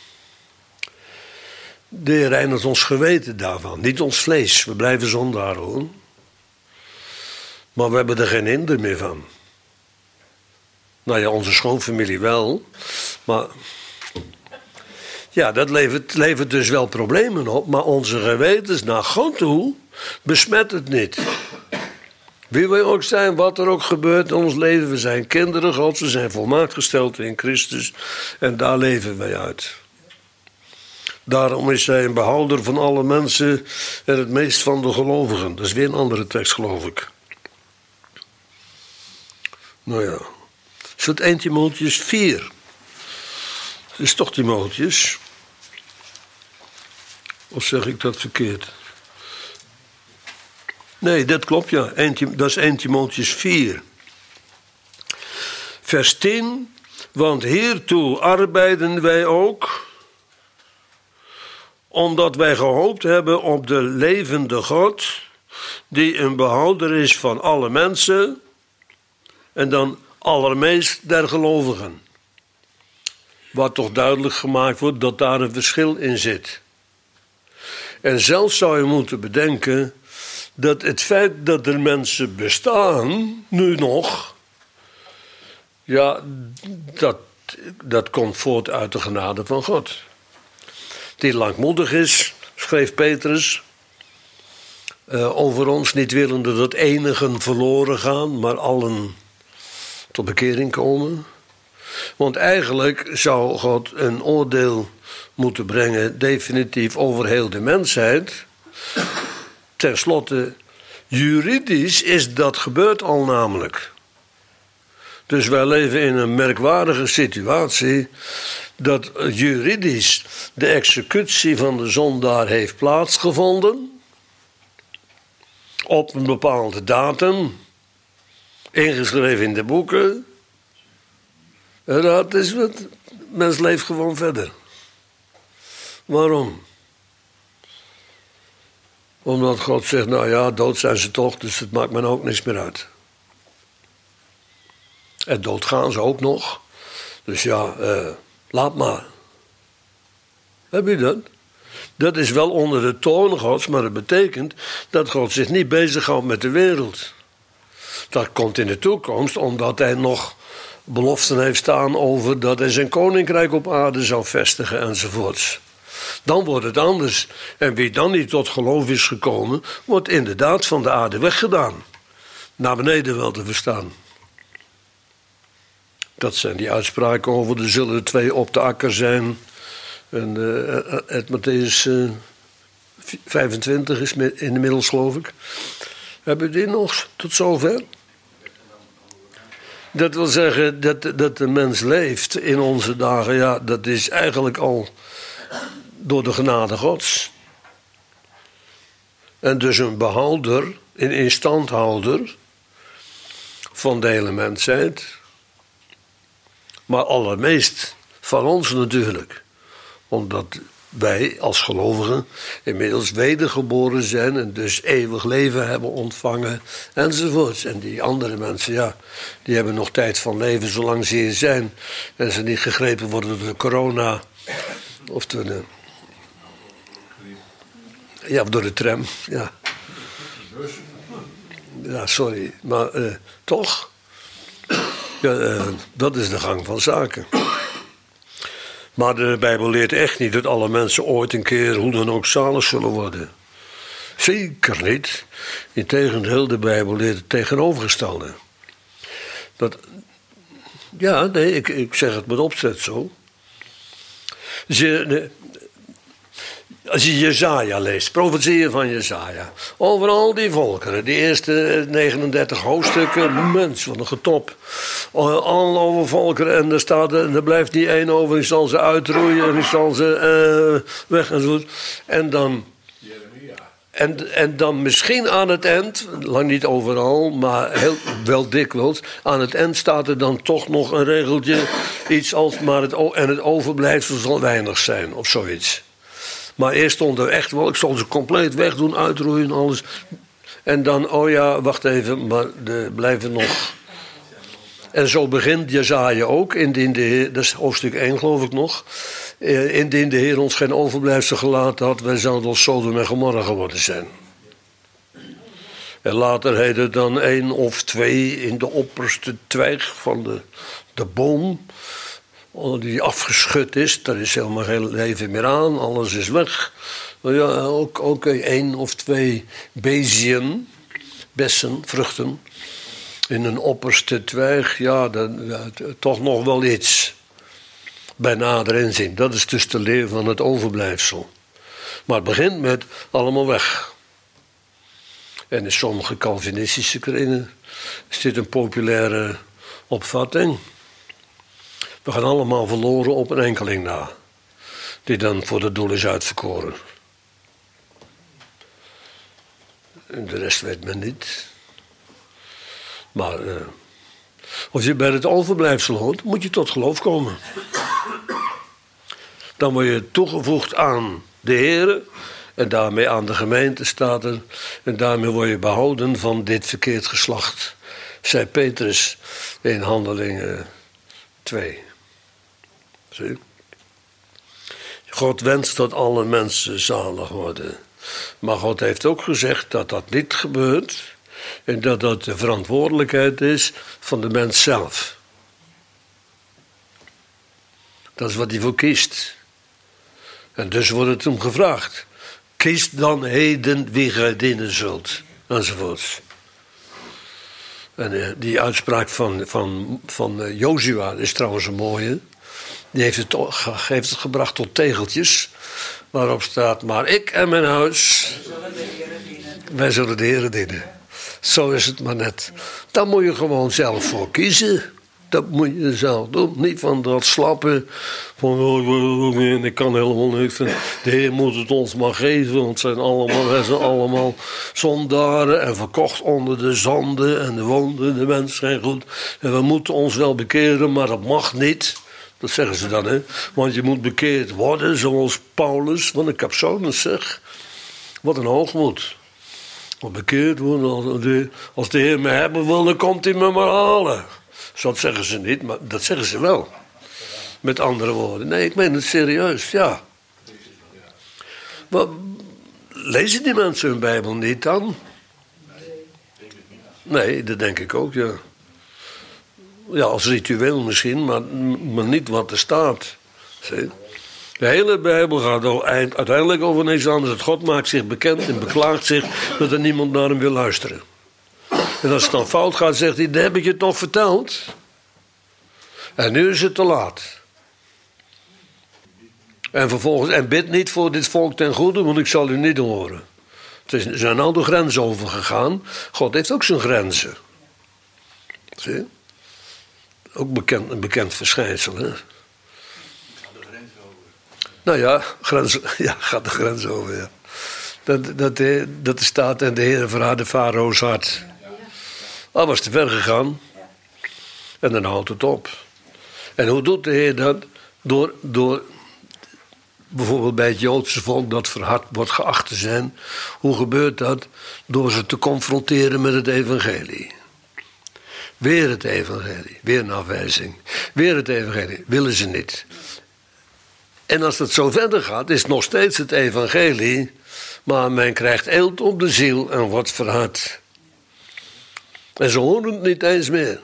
de Heer reinigt ons geweten daarvan. Niet ons vlees, we blijven zondaar hoor. Maar we hebben er geen hinder meer van. Nou ja, onze schoonfamilie wel. Maar ja, dat levert, levert dus wel problemen op. Maar onze gewetens naar God toe besmet het niet. Wie wij ook zijn, wat er ook gebeurt in ons leven. We zijn kinderen Gods, we zijn volmaakt gesteld in Christus. En daar leven wij uit. Daarom is hij een behouder van alle mensen en het meest van de gelovigen. Dat is weer een andere tekst, geloof ik. Nou ja. Is het één Timotheüs vier? Het is toch Timotheüs? Of zeg ik dat verkeerd? Nee, dat klopt, ja. Dat is één Timotheüs vier. Vers tien. Want hiertoe arbeiden wij ook, omdat wij gehoopt hebben op de levende God, die een behouder is van alle mensen, en dan allermeest der gelovigen. Waar toch duidelijk gemaakt wordt dat daar een verschil in zit. En zelfs zou je moeten bedenken dat het feit dat er mensen bestaan, nu nog, ja, dat, dat komt voort uit de genade van God. Die langmoedig is, schreef Petrus, uh, over ons, niet willende dat enigen verloren gaan, maar allen tot bekering komen. Want eigenlijk zou God een oordeel moeten brengen, definitief over heel de mensheid. Ten slotte, juridisch is dat gebeurd al namelijk. Dus wij leven in een merkwaardige situatie dat juridisch de executie van de zondaar heeft plaatsgevonden. Op een bepaalde datum. Ingeschreven in de boeken. En dat is wat. Mens leeft gewoon verder. Waarom? Omdat God zegt, nou ja, dood zijn ze toch, dus het maakt me ook niks meer uit. En dood gaan ze ook nog. Dus ja, uh, laat maar. Heb je dat? Dat is wel onder de toorn Gods, maar dat betekent dat God zich niet bezighoudt met de wereld. Dat komt in de toekomst omdat hij nog beloften heeft staan over dat hij zijn koninkrijk op aarde zou vestigen enzovoorts. Dan wordt het anders. En wie dan niet tot geloof is gekomen, wordt inderdaad van de aarde weggedaan. Naar beneden wel te verstaan. Dat zijn die uitspraken over, er zullen er twee op de akker zijn. En uh, het Mattheüs uh, vijfentwintig is inmiddels, geloof ik. Hebben we die nog tot zover? Dat wil zeggen dat, dat de mens leeft in onze dagen. Ja, dat is eigenlijk al door de genade Gods. En dus een behouder, een instandhouder van de hele mensheid. Maar allermeest van ons natuurlijk. Omdat wij als gelovigen inmiddels wedergeboren zijn en dus eeuwig leven hebben ontvangen enzovoorts. En die andere mensen, ja, die hebben nog tijd van leven zolang ze hier zijn. En ze niet gegrepen worden door de corona of door de, ja, of door de tram. Ja, ja sorry, maar uh, toch, ja, uh, dat is de gang van zaken. Maar de Bijbel leert echt niet dat alle mensen ooit een keer hoe dan ook zalig zullen worden. Zeker niet. Integendeel, de Bijbel leert het tegenovergestelde. Dat, ja, nee, ik, ik zeg het met opzet zo. Ze, als je Jesaja leest, profetieën van Jesaja. Over al die volkeren, die eerste negenendertig hoofdstukken, mens, wat een getop. Al over volkeren en er, staat, en er blijft niet één over, ik zal ze uitroeien, ik zal ze uh, weg en zo. En dan, en, en dan misschien aan het eind, lang niet overal, maar heel, wel dikwijls, aan het eind staat er dan toch nog een regeltje, iets als, maar het, en het overblijfsel zal weinig zijn, of zoiets. Maar eerst stond er echt wel, ik zal ze compleet wegdoen, uitroeien, alles. En dan, oh ja, wacht even, maar er blijven nog. En zo begint Jesaja ook, indien de Heer, dat is hoofdstuk één geloof ik nog. Indien de Heer ons geen overblijfsel gelaten had, wij zouden als Sodom en Gomorra geworden zijn. En later heet het dan één of twee in de opperste twijg van de, de boom. Die afgeschud is, daar is helemaal geen leven meer aan, alles is weg. Maar ja, ook, ook één of twee bezien, bessen, vruchten. In een opperste twijg, ja, dan, ja, toch nog wel iets. Bij nader inzien. Dat is dus de leer van het overblijfsel. Maar het begint met allemaal weg. En in sommige Calvinistische kringen is dit een populaire opvatting. We gaan allemaal verloren op een enkeling na. Die dan voor het doel is uitverkoren. En de rest weet men niet. Maar uh, als je bij het overblijfsel hoort, moet je tot geloof komen. Dan word je toegevoegd aan de Heere. En daarmee aan de gemeente staat er. En daarmee word je behouden van dit verkeerd geslacht. Zei Petrus in Handelingen twee. Zie? God wenst dat alle mensen zalig worden. Maar God heeft ook gezegd dat dat niet gebeurt. En dat dat de verantwoordelijkheid is van de mens zelf. Dat is wat hij voor kiest. En dus wordt het hem gevraagd. Kies dan heden wie gij dienen zult. Enzovoorts. En uh, die uitspraak van, van, van uh, Jozua is trouwens een mooie. Die heeft het, heeft het gebracht tot tegeltjes. Waarop staat, maar ik en mijn huis. Wij zullen de Heere dienen. Zo is het maar net. Daar moet je gewoon zelf voor kiezen. Dat moet je zelf doen. Niet van dat slappen. Van, oh, ik kan helemaal niks. De Heer moet het ons maar geven. Want het zijn allemaal, wij zijn allemaal zondaren. En verkocht onder de zanden. En de wonden, de mensen zijn goed. En we moeten ons wel bekeren, maar dat mag niet. Dat zeggen ze dan, hè. Want je moet bekeerd worden, zoals Paulus van de Capsonus zegt. Wat een hoogmoed. Want bekeerd worden, als de, als de Heer me hebben wil, dan komt hij me maar halen. Zo zeggen ze niet, maar dat zeggen ze wel. Met andere woorden. Nee, ik meen het serieus, ja. Maar lezen die mensen hun Bijbel niet dan? Nee, dat denk ik ook, ja. Ja, als ritueel misschien, maar, maar niet wat er staat. Zie? De hele Bijbel gaat uiteindelijk over niks anders. Dat God maakt zich bekend en beklaagt zich dat er niemand naar hem wil luisteren. En als het dan fout gaat, zegt hij, dat heb ik je toch verteld. En nu is het te laat. En vervolgens, en bid niet voor dit volk ten goede, want ik zal u niet horen. Het is, zijn al de grenzen overgegaan. God heeft ook zijn grenzen. Zie je? Ook bekend, een bekend verschijnsel, hè? Gaat de grens over? Nou ja, grens, ja, gaat de grens over, ja. Dat, dat, de, dat de staat en de Heer verraadde Farao's hart. Hij was te ver gegaan. En dan houdt het op. En hoe doet de Heer dat? Door, door bijvoorbeeld bij het Joodse volk dat verhard wordt geacht te zijn. Hoe gebeurt dat? Door ze te confronteren met het evangelie. Weer het evangelie, weer een afwijzing. Weer het evangelie, willen ze niet. En als het zo verder gaat, is het nog steeds het evangelie. Maar men krijgt eelt op de ziel en wordt verhard. En ze horen het niet eens meer.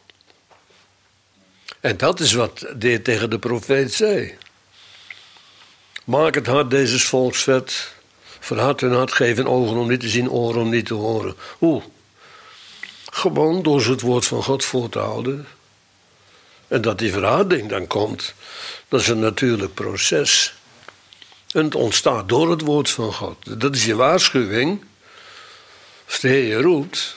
En dat is wat de Heer tegen de profeet zei. Maak het hart deze volks vet. Verhard hun hart, geef hun ogen om niet te zien, oren om niet te horen. Hoe? Gewoon door ze het woord van God voor te houden. En dat die verharding dan komt, dat is een natuurlijk proces. En het ontstaat door het woord van God. Dat is je waarschuwing. Als de Heer je roept.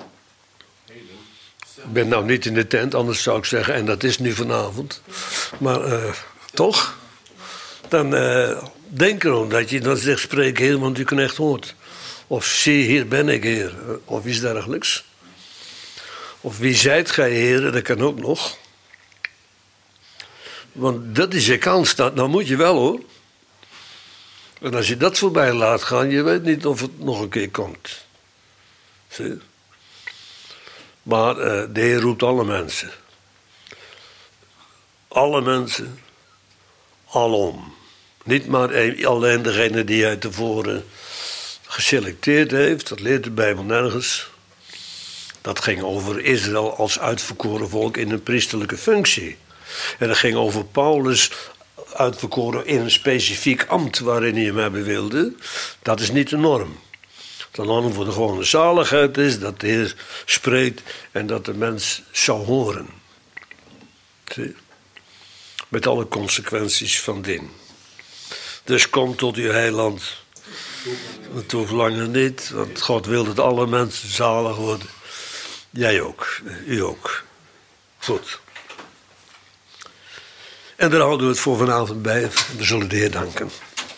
Ik ben nou niet in de tent, anders zou ik zeggen, en dat is nu vanavond. Maar uh, toch, dan uh, denk erom dat je dan zegt, spreek Heer, want uw knecht hoort. Of zie, hier ben ik, Heer. Of iets dergelijks. Of wie zijt gij, Heer, dat kan ook nog. Want dat is je kans, dat, nou moet je wel hoor. En als je dat voorbij laat gaan, je weet niet of het nog een keer komt. Zie je? Maar uh, de Heer roept alle mensen. Alle mensen. Alom. Niet maar een, alleen degene die hij tevoren geselecteerd heeft, dat leert de Bijbel nergens. Dat ging over Israël als uitverkoren volk in een priesterlijke functie. En dat ging over Paulus uitverkoren in een specifiek ambt waarin hij hem hebben wilde. Dat is niet de norm. De norm voor de gewone zaligheid is dat de Heer spreekt en dat de mens zou horen. Zie? Met alle consequenties van dien. Dus kom tot uw heiland. Het hoeft langer niet, want God wil dat alle mensen zalig worden. Jij ook, u ook. Goed. En daar houden we het voor vanavond bij. We zullen de Heer danken.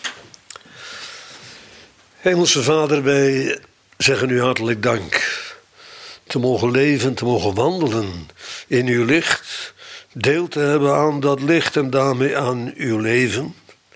Hemelse Vader, wij zeggen u hartelijk dank. Te mogen leven, te mogen wandelen in uw licht. Deel te hebben aan dat licht en daarmee aan uw leven.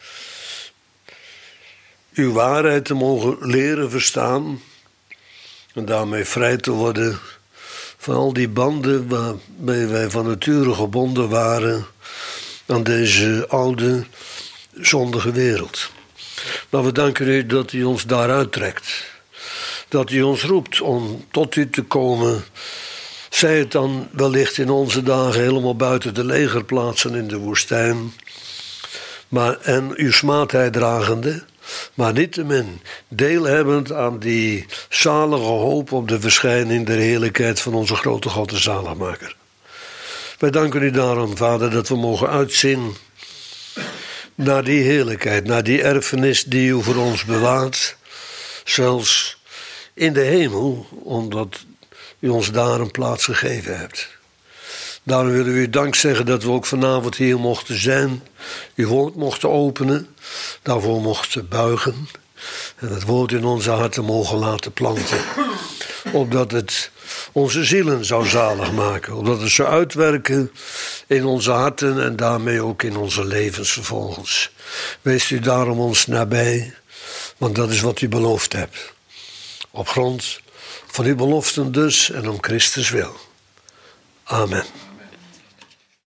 Uw waarheid te mogen leren verstaan. En daarmee vrij te worden van al die banden waarmee wij van nature gebonden waren aan deze oude, zondige wereld. Maar we danken u dat u ons daaruit trekt. Dat u ons roept om tot u te komen. Zij het dan wellicht in onze dagen helemaal buiten de legerplaatsen in de woestijn. Maar, en uw smaadheid dragende. Maar niettemin deelhebbend aan die zalige hoop op de verschijning der heerlijkheid van onze grote God en zaligmaker. Wij danken u daarom, Vader, dat we mogen uitzien naar die heerlijkheid, naar die erfenis die u voor ons bewaart. Zelfs in de hemel, omdat u ons daar een plaats gegeven hebt. Daarom willen we u dank zeggen dat we ook vanavond hier mochten zijn. Uw woord mochten openen. Daarvoor mochten buigen. En het woord in onze harten mogen laten planten. Opdat het onze zielen zou zalig maken. Opdat het zou uitwerken in onze harten en daarmee ook in onze levens vervolgens. Wees u daarom ons nabij. Want dat is wat u beloofd hebt. Op grond van uw beloften dus en om Christus wil. Amen.